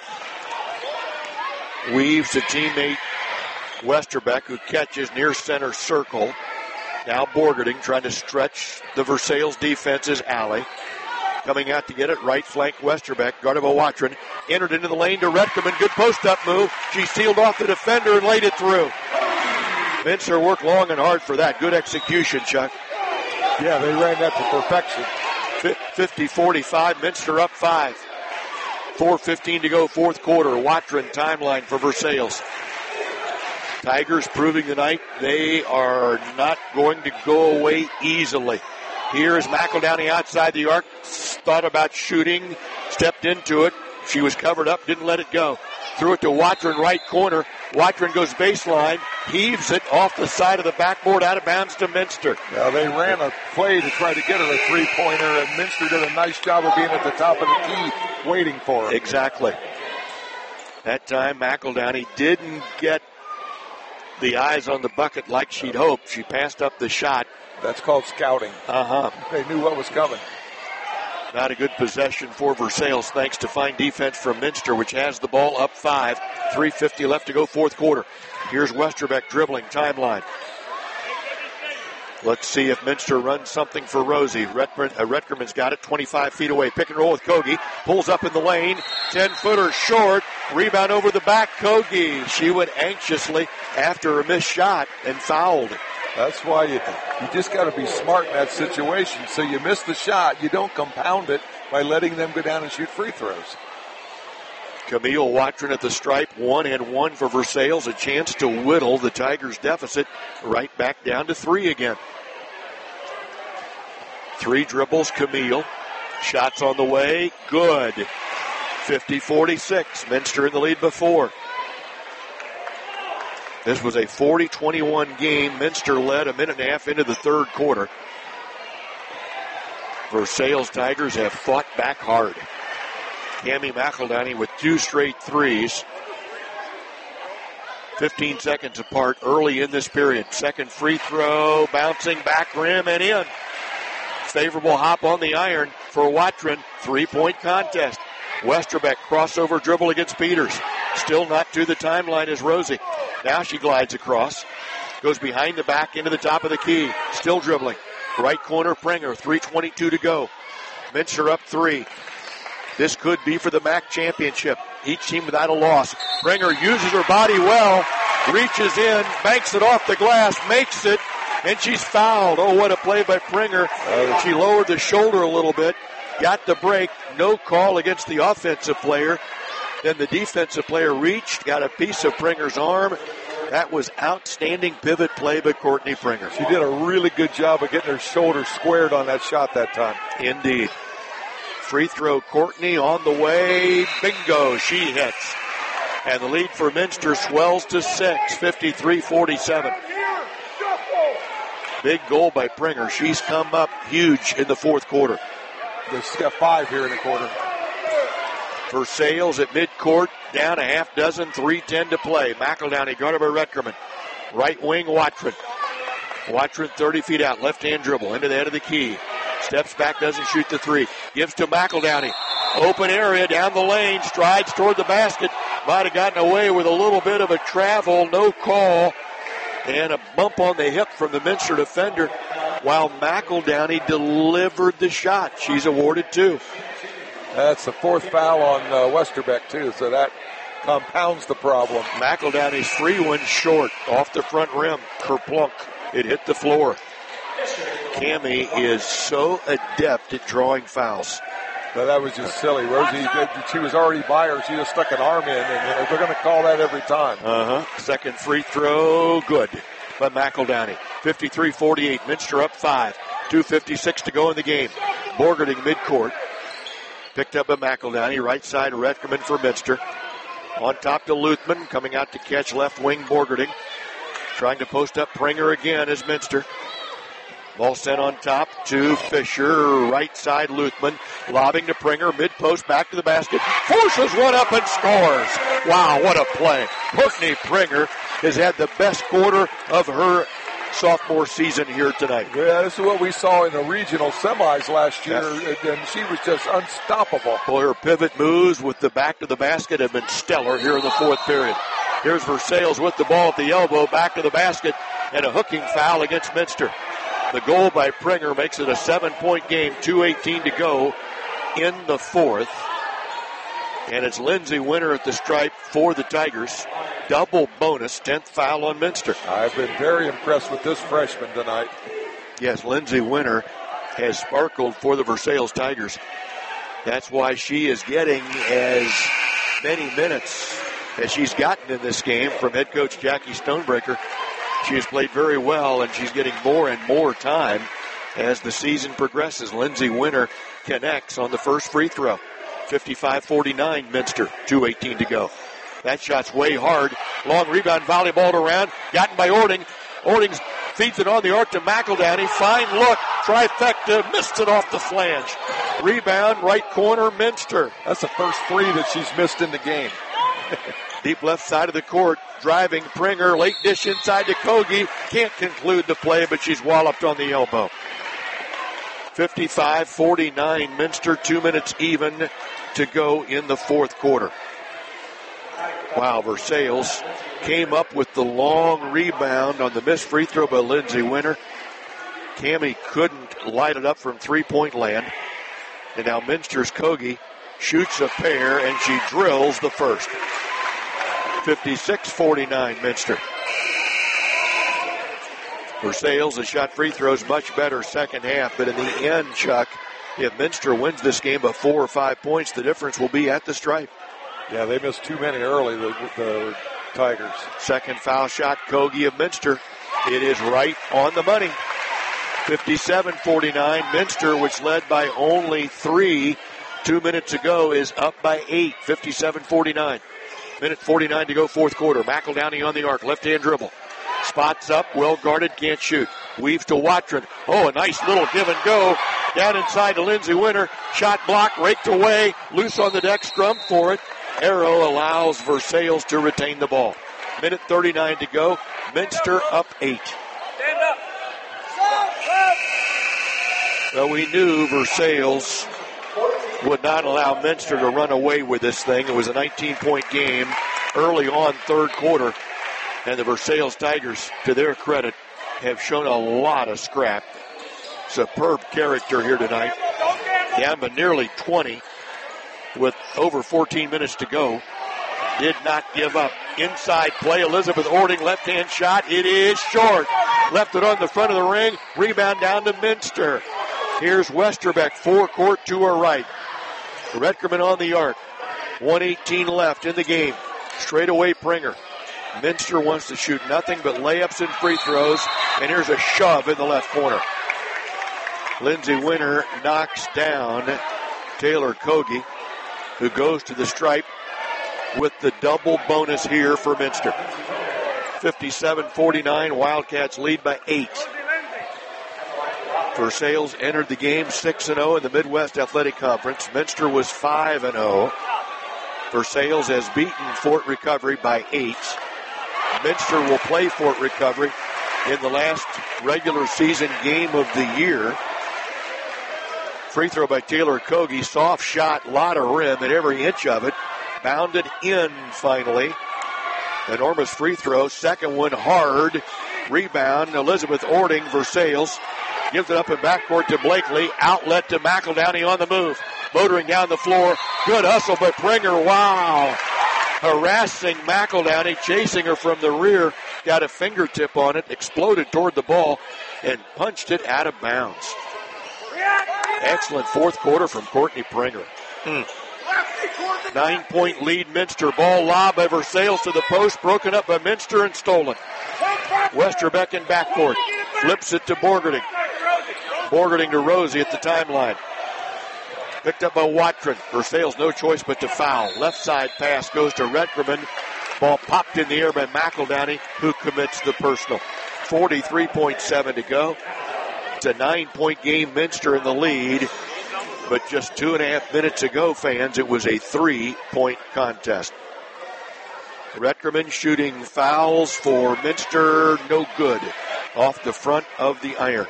Weaves to teammate Westerbeck, who catches near center circle. Now Borgerding trying to stretch the Versailles defense's alley. Coming out to get it, right flank Westerbeck. Gardeva Watron entered into the lane to Retkerman. Good post-up move. She sealed off the defender and laid it through. Minster worked long and hard for that. Good execution, Chuck. Yeah, they ran that to perfection. 50-45, Minster up 5. 4:15 to go, fourth quarter. Watron timeline for Versailles. Tigers proving tonight they are not going to go away easily. Here is McEldowney outside the arc. Thought about shooting, stepped into it. She was covered up, didn't let it go. Threw it to Watron, right corner. Watron goes baseline, heaves it off the side of the backboard, out of bounds to Minster. Now they ran a play to try to get her a three-pointer, and Minster did a nice job of being at the top of the key, waiting for her. Exactly. That time, McEldowney didn't get the eyes on the bucket like she'd hoped. She passed up the shot. That's called scouting. They knew what was coming. Not a good possession for Versailles, thanks to fine defense from Minster, which has the ball up 5. 3:50 left to go, fourth quarter. Here's Westerbeck dribbling, timeline. Let's see if Minster runs something for Rosie. Retkerman's got it, 25 feet away. Pick and roll with Kogi. Pulls up in the lane. 10-footer short. Rebound over the back, Kogi. She went anxiously after a missed shot and fouled. That's why you just got to be smart in that situation. So you miss the shot, you don't compound it by letting them go down and shoot free throws. Camille Watron at the stripe, 1-and-1 for Versailles. A chance to whittle the Tigers' deficit right back down to 3 again. 3 dribbles, Camille. Shots on the way, good. 50-46, Minster in the lead before. This was a 40-21 game. Minster led a minute and a half into the third quarter. Versailles Tigers have fought back hard. Cammie McEldowney with 2 straight threes. 15 seconds apart early in this period. Second free throw, bouncing back rim and in. Favorable hop on the iron for Watron. 3-point contest. Westerbeck crossover dribble against Peters. Still not to the timeline is Rosie. Now she glides across. Goes behind the back into the top of the key. Still dribbling. Right corner Pringer. 3:22 to go. Minster up 3. This could be for the MAC championship. Each team without a loss. Pringer uses her body well. Reaches in. Banks it off the glass. Makes it. And she's fouled. Oh, what a play by Pringer. She lowered the shoulder a little bit. Got the break. No call against the offensive player. Then the defensive player reached, got a piece of Pringer's arm. That was outstanding pivot play by Courtney Pringer. She did a really good job of getting her shoulder squared on that shot that time. Indeed. Free throw, Courtney on the way. Bingo, she hits. And the lead for Minster swells to 6, 53-47. Big goal by Pringer. She's come up huge in the fourth quarter. She's got 5 here in the quarter. Versailles at midcourt, down a half dozen, 3:10 to play. McEldowney guarded by Retkerman. Right wing, Watford. Watron 30 feet out, left-hand dribble into the head of the key. Steps back, doesn't shoot the three. Gives to McEldowney. Open area down the lane, strides toward the basket. Might have gotten away with a little bit of a travel, no call, and a bump on the hip from the Minster defender while McEldowney delivered the shot. She's awarded 2. That's the 4th foul on Westerbeck, too, so that compounds the problem. McEldowney's free one short, off the front rim. Kerplunk. It hit the floor. Cammie is so adept at drawing fouls. No, that was just silly. Rosie, she was already by her. She just stuck an arm in, and they're going to call that every time. Second free throw, good by McEldowney. 53-48, Minster up 5. 2:56 to go in the game. Borgerding midcourt. Picked up by McEldowney. Right side, Retkerman for Minster. On top to Luthman, coming out to catch left wing Borgerding. Trying to post up Pringer again as Minster. Ball sent on top to Fisher. Right side, Luthman. Lobbing to Pringer. Mid-post, back to the basket. Forces one up and scores. Wow, what a play. Hookney Pringer has had the best quarter of her sophomore season here tonight. Yeah, this is what we saw in the regional semis last year, and she was just unstoppable. Boy, her pivot moves with the back to the basket have been stellar here in the 4th period. Here's Versailles with the ball at the elbow, back to the basket, and a hooking foul against Minster. The goal by Pringer makes it a 7-point game, 2:18 to go in the 4th. And it's Lindsay Winter at the stripe for the Tigers. Double bonus, 10th foul on Minster. I've been very impressed with this freshman tonight. Yes, Lindsay Winter has sparkled for the Versailles Tigers. That's why she is getting as many minutes as she's gotten in this game from head coach Jackie Stonebreaker. She has played very well, and she's getting more and more time as the season progresses. Lindsay Winter connects on the first free throw. 55-49 Minster, 2:18 to go. That shot's way hard. Long rebound, volleyballed around, gotten by Ording. Ording feeds it on the arc to McEldowney. Fine look, trifecta, missed it off the flange. Rebound, right corner, Minster. That's the first 3 that she's missed in the game. Deep left side of the court, driving Pringer, late dish inside to Kogi. Can't conclude the play, but she's walloped on the elbow. 55-49 Minster, 2 minutes even to go in the 4th quarter. Wow, Versailles came up with the long rebound on the missed free throw by Lindsay Winter. Cammie couldn't light it up from 3-point land. And now Minster's Kogi shoots a pair, and she drills the first. 56-49 Minster. Versailles has shot free throws much better second half, but in the end, Chuck, if Minster wins this game by 4 or 5 points, the difference will be at the stripe. Yeah, they missed too many early, the Tigers. Second foul shot, Kogi of Minster. It is right on the money. 57-49. Minster, which led by only 3 2 minutes ago, is up by 8. 57-49. Minute 49 to go, 4th quarter. McEldowney on the arc, left-hand dribble. Spots up, well guarded, can't shoot. Weaves to Watron. Oh, a nice little give and go. Down inside to Lindsay Winter. Shot blocked, raked away. Loose on the deck, scrum for it. Arrow allows Versailles to retain the ball. Minute 39 to go. Minster up 8. Stand up. Well, we knew Versailles would not allow Minster to run away with this thing. It was a 19-point game early on, 3rd quarter. And the Versailles Tigers, to their credit, have shown a lot of scrap. Superb character here tonight. Down by nearly 20 with over 14 minutes to go. Did not give up. Inside play, Elizabeth Ording, left-hand shot. It is short. Left it on the front of the ring. Rebound down to Minster. Here's Westerbeck, forecourt to her right. Retkerman on the arc. 1:18 left in the game. Straight away Pringer. Minster wants to shoot nothing but layups and free throws. And here's a shove in the left corner. Lindsay Winter knocks down Taylor Kogi, who goes to the stripe with the double bonus here for Minster. 57-49, Wildcats lead by 8. Versailles entered the game 6-0 in the Midwest Athletic Conference. Minster was 5-0. Versailles has beaten Fort Recovery by 8. Minster will play Fort Recovery in the last regular season game of the year. Free throw by Taylor Kogi. Soft shot, lot of rim, and every inch of it bounded in finally. Enormous free throw. Second one hard. Rebound. Elizabeth Ording, Versailles. Gives it up in backcourt to Blakely. Outlet to McEldowney on the move. Motoring down the floor. Good hustle by Pringer. Wow. Harassing McEldowney. Chasing her from the rear. Got a fingertip on it. Exploded toward the ball. And punched it out of bounds. Excellent fourth quarter from Courtney Pringer. 9-point lead, Minster. Ball lob by Versailles to the post. Broken up by Minster and stolen. Westerbeck in backcourt. Flips it to Borgerding. Borgerding to Rosie at the timeline. Picked up by Watron. Versailles no choice but to foul. Left side pass goes to Retkerman. Ball popped in the air by McEldowney, who commits the personal. 43.7 to go. It's a 9-point game. Minster in the lead. But just 2.5 minutes ago, fans, it was a 3-point contest. Retkerman shooting fouls for Minster. No good. Off the front of the iron.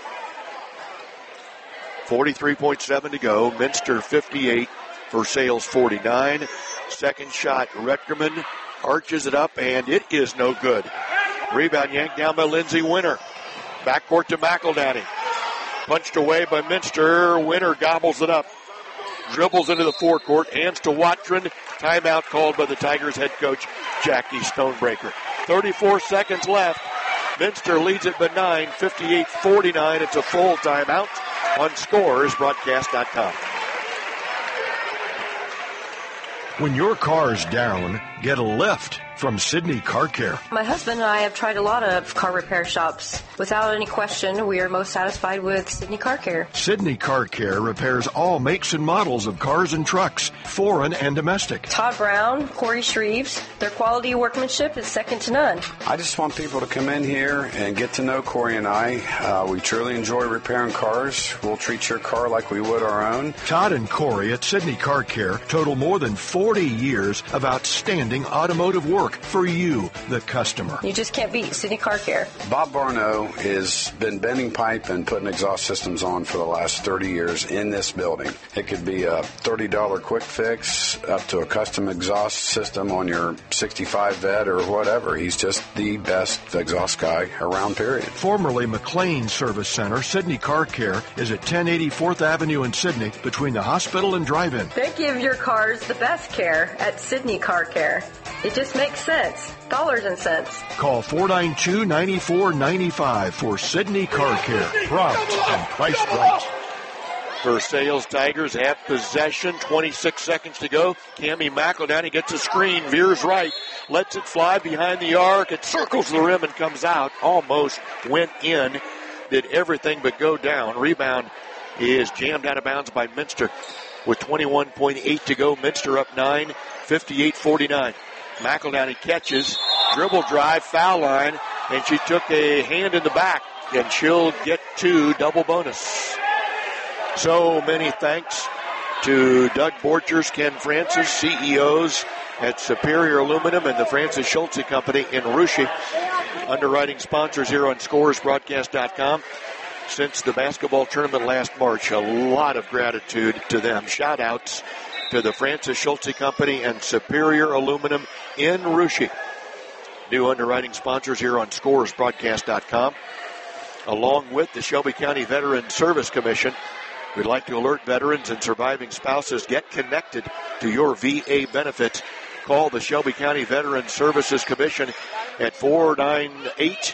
43.7 to go. Minster 58. Versailles 49. Second shot, Retkerman arches it up, and it is no good. Rebound yanked down by Lindsay Winter. Backcourt to McEldowney. Punched away by Minster. Winter gobbles it up. Dribbles into the forecourt. Hands to Watron. Timeout called by the Tigers head coach, Jackie Stonebreaker. 34 seconds left. Minster leads it by 9, 58-49. It's a full timeout on ScoresBroadcast.com. When your car's down, get a lift from Sydney Car Care. My husband and I have tried a lot of car repair shops. Without any question, we are most satisfied with Sydney Car Care. Sydney Car Care repairs all makes and models of cars and trucks, foreign and domestic. Todd Brown, Corey Shreves, their quality workmanship is second to none. I just want people to come in here and get to know Corey and I. We truly enjoy repairing cars. We'll treat your car like we would our own. Todd and Corey at Sydney Car Care total more than 40 years of outstanding automotive work for you, the customer. You just can't beat Sydney Car Care. Bob Barno has been bending pipe and putting exhaust systems on for the last 30 years in this building. It could be a $30 quick fix up to a custom exhaust system on your 65 Vet or whatever. He's just the best exhaust guy around, period. Formerly McLean Service Center, Sydney Car Care is at 1080 4th Avenue in Sydney between the hospital and drive-in. They give your cars the best care at Sydney Car Care. It just makes sense. Dollars and cents. Call 492-9495 for Sydney Car Care. Prompt and priced right. Versailles Tigers have possession. 26 seconds to go. Cammie McEldowney gets a screen, veers right, lets it fly behind the arc. It circles the rim and comes out. Almost went in. Did everything but go down. Rebound is jammed out of bounds by Minster. With 21.8 to go, Minster up 9, 58-49. McEldowney catches, dribble drive, foul line, and she took a hand in the back, and she'll get 2 double bonus. So many thanks to Doug Borchers, Ken Francis, CEOs at Superior Aluminum and the Francis Schultze Company in Russia. Underwriting sponsors here on ScoresBroadcast.com. Since the basketball tournament last March, a lot of gratitude to them. Shout outs to the Francis Schultze Company and Superior Aluminum in Russia. New underwriting sponsors here on ScoresBroadcast.com. Along with the Shelby County Veteran Service Commission, we'd like to alert veterans and surviving spouses, get connected to your VA benefits. Call the Shelby County Veteran Services Commission at 498-7282,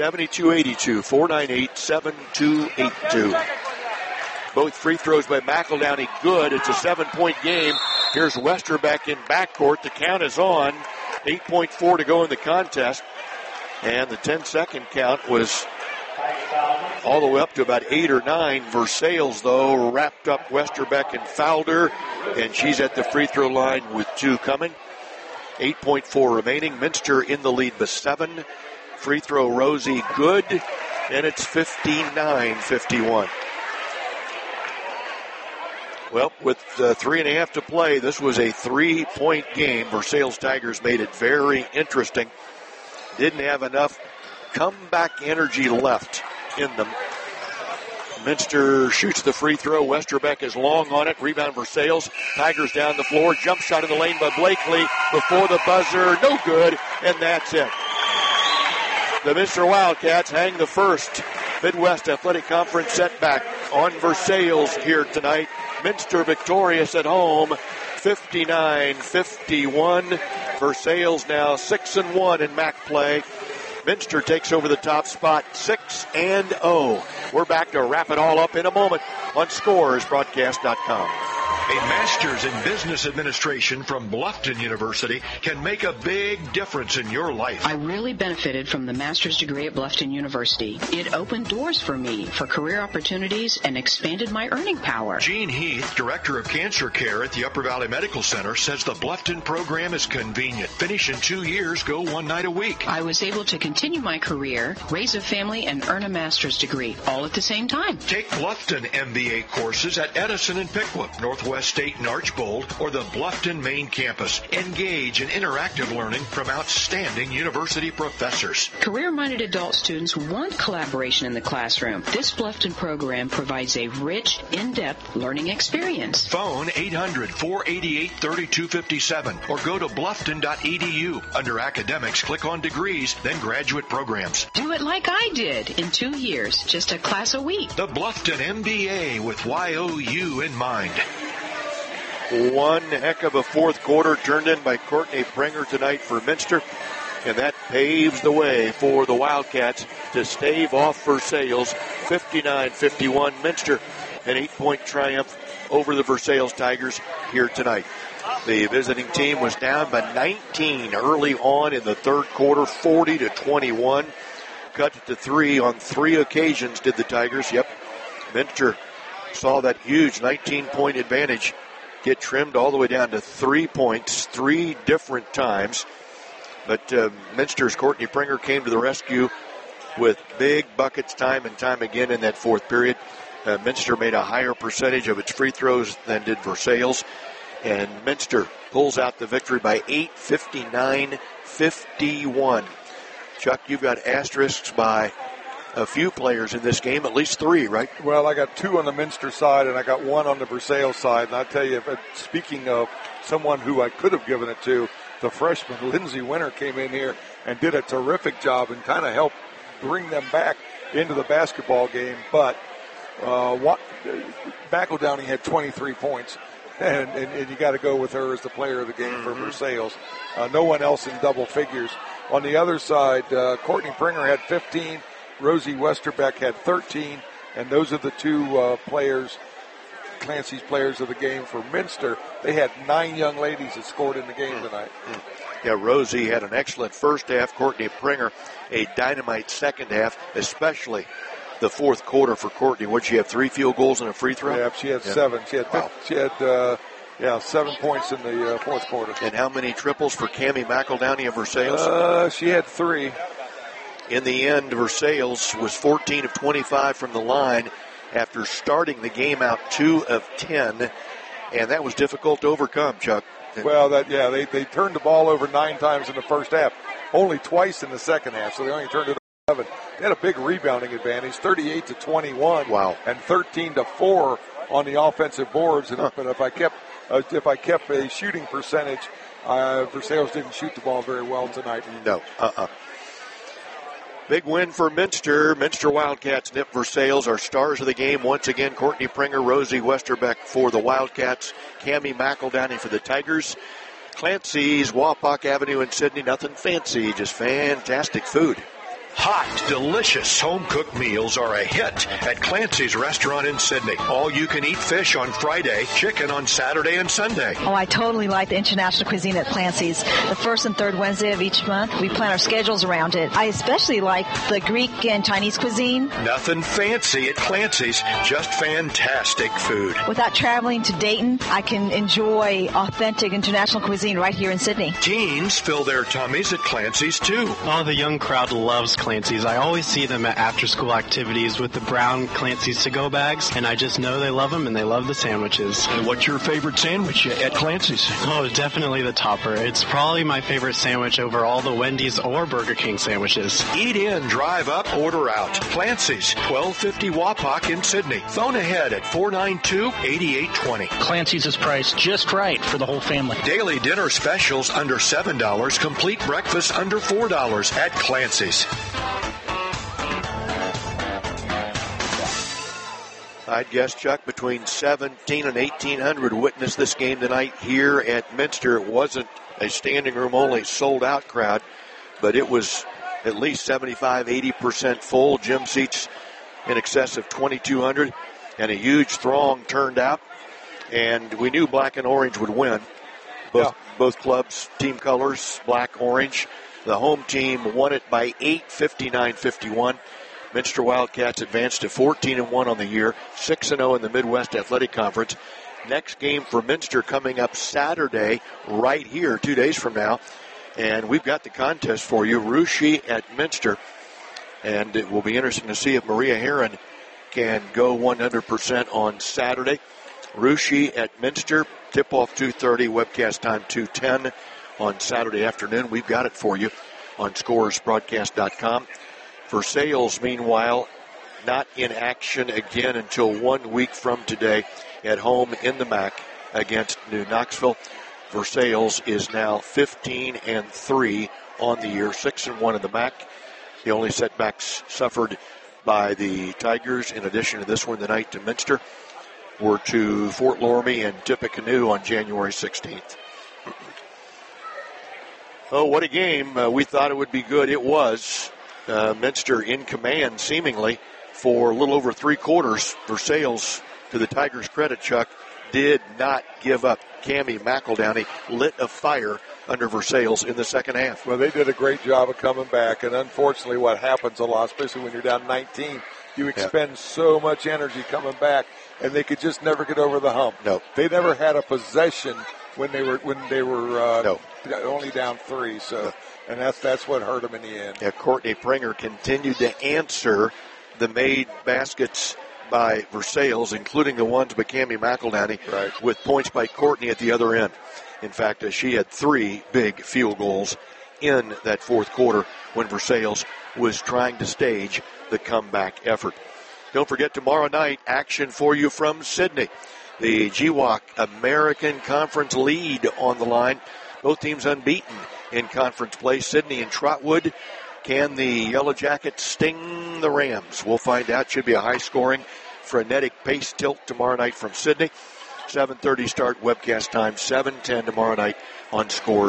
498-7282. Both free throws by McEldowney good. It's a 7-point game. Here's Westerbeck in backcourt. The count is on. 8.4 to go in the contest. And the 10-second count was all the way up to about 8 or 9. Versailles, though, wrapped up Westerbeck and fouled her. And she's at the free throw line with 2 coming. 8.4 remaining. Minster in the lead by 7. Free throw, Rosie, good. And it's 59-51. Well, with 3.5 to play, this was a 3-point game. Versailles Tigers made it very interesting. Didn't have enough comeback energy left in them. Minster shoots the free throw. Westerbeck is long on it. Rebound Versailles. Tigers down the floor. Jump shot in the lane by Blakely before the buzzer. No good, and that's it. The Minster Wildcats hang the first Midwest Athletic Conference setback on Versailles here tonight. Minster victorious at home, 59-51. Versailles now 6-1 in MAC play. Minster takes over the top spot, 6-0. We're back to wrap it all up in a moment on ScoresBroadcast.com. A master's in business administration from Bluffton University can make a big difference in your life. I really benefited from the master's degree at Bluffton University. It opened doors for me for career opportunities and expanded my earning power. Gene Heath, Director of Cancer Care at the Upper Valley Medical Center, says the Bluffton program is convenient. Finish in 2 years, go 1 night a week. I was able to continue my career, raise a family, and earn a master's degree, all at the same time. Take Bluffton MBA courses at Edison and Pickwick, Northwest State and Archbold, or the Bluffton main campus. Engage in interactive learning from outstanding university professors. Career-minded adult students want collaboration in the classroom. This Bluffton program provides a rich, in-depth learning experience. Phone 800-488-3257 or go to bluffton.edu. Under academics, click on degrees, then graduate programs. Do it like I did in 2 years, just a class a week. The Bluffton MBA with YOU in mind. One heck of a fourth quarter turned in by Courtney Pringer tonight for Minster, and that paves the way for the Wildcats to stave off Versailles 59-51. Minster, an 8-point triumph over the Versailles Tigers here tonight. The visiting team was down by 19 early on in the third quarter, 40-21. Cut to 3 on 3 occasions did the Tigers. Yep, Minster saw that huge 19-point advantage get trimmed all the way down to 3 points 3 different times. But Minster's Courtney Pringer came to the rescue with big buckets time and time again in that fourth period. Minster made a higher percentage of its free throws than did Versailles. And Minster pulls out the victory by 8, 59-51. Chuck, you've got asterisks by a few players in this game, at least 3, right? Well, I got 2 on the Minster side, and I got 1 on the Versailles side. And I'll tell you, speaking of someone who I could have given it to, the freshman Lindsey Winter came in here and did a terrific job and kind of helped bring them back into the basketball game. But McEldowney had 23 points, and you got to go with her as the player of the game for Versailles. No one else in double figures. On the other side, Courtney Pringer had 15. Rosie Westerbeck had 13, and those are the 2 players, Clancy's players of the game for Minster. They had 9 young ladies that scored in the game tonight. Yeah, Rosie had an excellent first half. Courtney Pringer, a dynamite second half, especially the fourth quarter for Courtney. Would she have 3 field goals and a free throw? Yeah, she had 7. She had 7 points in the fourth quarter. And how many triples for Cammie McEldowney of Versailles? She had 3. In the end, Versailles was 14 of 25 from the line after starting the game out 2 of 10, and that was difficult to overcome, Chuck. Well, they turned the ball over 9 times in the first half, only twice in the second half, so they only turned it over 11. They had a big rebounding advantage, 38-21. Wow. And 13-4 on the offensive boards. But if I kept a shooting percentage, Versailles didn't shoot the ball very well tonight. No. Big win for Minster. Minster Wildcats nip Versailles. Our stars of the game once again, Courtney Pringer, Rosie Westerbeck for the Wildcats, Cammie McEldowney for the Tigers. Clancy's, Wapak Avenue in Sydney, nothing fancy, just fantastic food. Hot, delicious home-cooked meals are a hit at Clancy's Restaurant in Sydney. All-you-can-eat fish on Friday, chicken on Saturday and Sunday. Oh, I totally like the international cuisine at Clancy's. The first and third Wednesday of each month, we plan our schedules around it. I especially like the Greek and Chinese cuisine. Nothing fancy at Clancy's, just fantastic food. Without traveling to Dayton, I can enjoy authentic international cuisine right here in Sydney. Teens fill their tummies at Clancy's, too. Oh, the young crowd loves Clancy's. I always see them at after-school activities with the brown Clancy's to-go bags, and I just know they love them and they love the sandwiches. And what's your favorite sandwich at Clancy's? Oh, definitely the topper. It's probably my favorite sandwich over all the Wendy's or Burger King sandwiches. Eat in, drive up, order out. Clancy's, 1250 Wapak in Sydney. Phone ahead at 492-8820. Clancy's is priced just right for the whole family. Daily dinner specials under $7. Complete breakfast under $4 at Clancy's. I'd guess, Chuck, between 17 and 1,800 witnessed this game tonight here at Minster. It wasn't a standing room only sold out crowd, but it was at least 75, 80% full. Gym seats in excess of 2,200, and a huge throng turned out. And we knew black and orange would win. Both clubs, team colors, black, orange. The home team won it by 8, 59-51. Minster Wildcats advanced to 14-1 on the year, 6-0 in the Midwest Athletic Conference. Next game for Minster coming up Saturday, right here, 2 days from now. And we've got the contest for you, Russia at Minster. And it will be interesting to see if Maria Heron can go 100% on Saturday. Russia at Minster, tip-off 2:30, webcast time 2:10 on Saturday afternoon. We've got it for you on scoresbroadcast.com. Versailles, meanwhile, not in action again until 1 week from today at home in the MAC against New Knoxville. Versailles is now 15-3 on the year, 6-1 in the MAC. The only setbacks suffered by the Tigers, in addition to this one tonight to Minster, were to Fort Loramie and Tippecanoe on January 16th. Oh, what a game. We thought it would be good. It was. Minster in command, seemingly, for a little over 3 quarters. Versailles, to the Tigers' credit, Chuck, did not give up. Cammie McEldowney lit a fire under Versailles in the second half. Well, they did a great job of coming back, and unfortunately what happens a lot, especially when you're down 19, you expend so much energy coming back, and they could just never get over the hump. No. They never had a possession when they were only down 3, so... No. And that's what hurt them in the end. Yeah, Courtney Pringer continued to answer the made baskets by Versailles, including the ones by Cammie McEldowney, with points by Courtney at the other end. In fact, she had 3 big field goals in that fourth quarter when Versailles was trying to stage the comeback effort. Don't forget, tomorrow night, action for you from Sydney. The GWOC American Conference lead on the line. Both teams unbeaten in conference play. Sydney and Trotwood. Can the Yellow Jackets sting the Rams? We'll find out. Should be a high-scoring, frenetic pace tilt tomorrow night from Sydney. 7:30 start, webcast time 7:10 tomorrow night on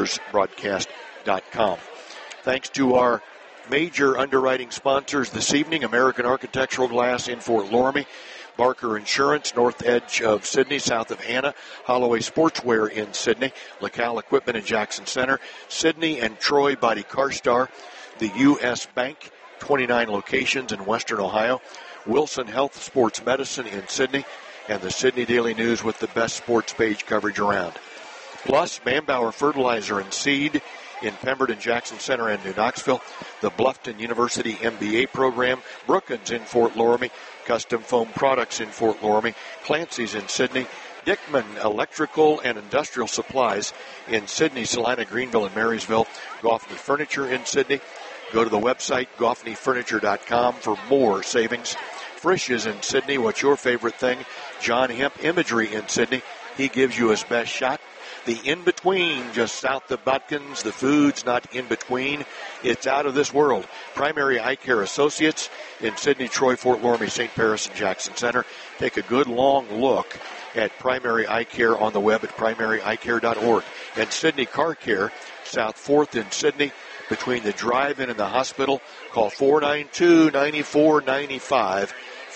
scoresbroadcast.com. Thanks to our major underwriting sponsors this evening: American Architectural Glass in Fort Loramie, Barker Insurance, north edge of Sydney, south of Anna, Holloway Sportswear in Sydney, LaCal Equipment in Jackson Center, Sydney and Troy Body Car Star, the U.S. Bank, 29 locations in Western Ohio, Wilson Health Sports Medicine in Sydney, and the Sydney Daily News with the best sports page coverage around. Plus, Manbauer Fertilizer and Seed in Pemberton, Jackson Center, and New Knoxville, the Bluffton University MBA program, Brookins in Fort Loramie, Custom Foam Products in Fort Loramie, Clancy's in Sydney, Dickman Electrical and Industrial Supplies in Sydney, Salina, Greenville, and Marysville, Goffney Furniture in Sydney. Go to the website, goffneyfurniture.com, for more savings. Frisch's in Sydney. What's your favorite thing? John Hemp Imagery in Sydney. He gives you his best shot. The in-between, just south of Butkins, the food's not in between. It's out of this world. Primary Eye Care Associates in Sydney, Troy, Fort Loramie, St. Paris, and Jackson Center. Take a good long look at Primary Eye Care on the web at primaryeyecare.org. And Sydney Car Care, South 4th in Sydney, between the drive-in and the hospital. Call 492-9495,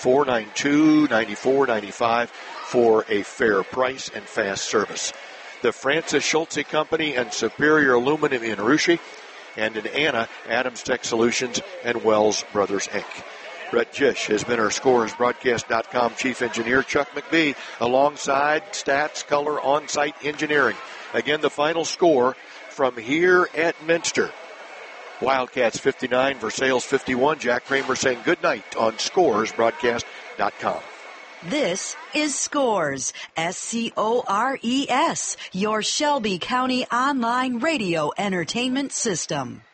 492-9495 for a fair price and fast service. The Francis Schultze Company and Superior Aluminum in Russia, and in Anna, Adams Tech Solutions and Wells Brothers, Inc. Brett Jish has been our scoresbroadcast.com chief engineer. Chuck McBee alongside Stats Color On-Site Engineering. Again, the final score from here at Minster. Wildcats 59, Versailles 51. Jack Kramer saying good night on ScoresBroadcast.com. This is Scores, SCORES, your Shelby County online radio entertainment system.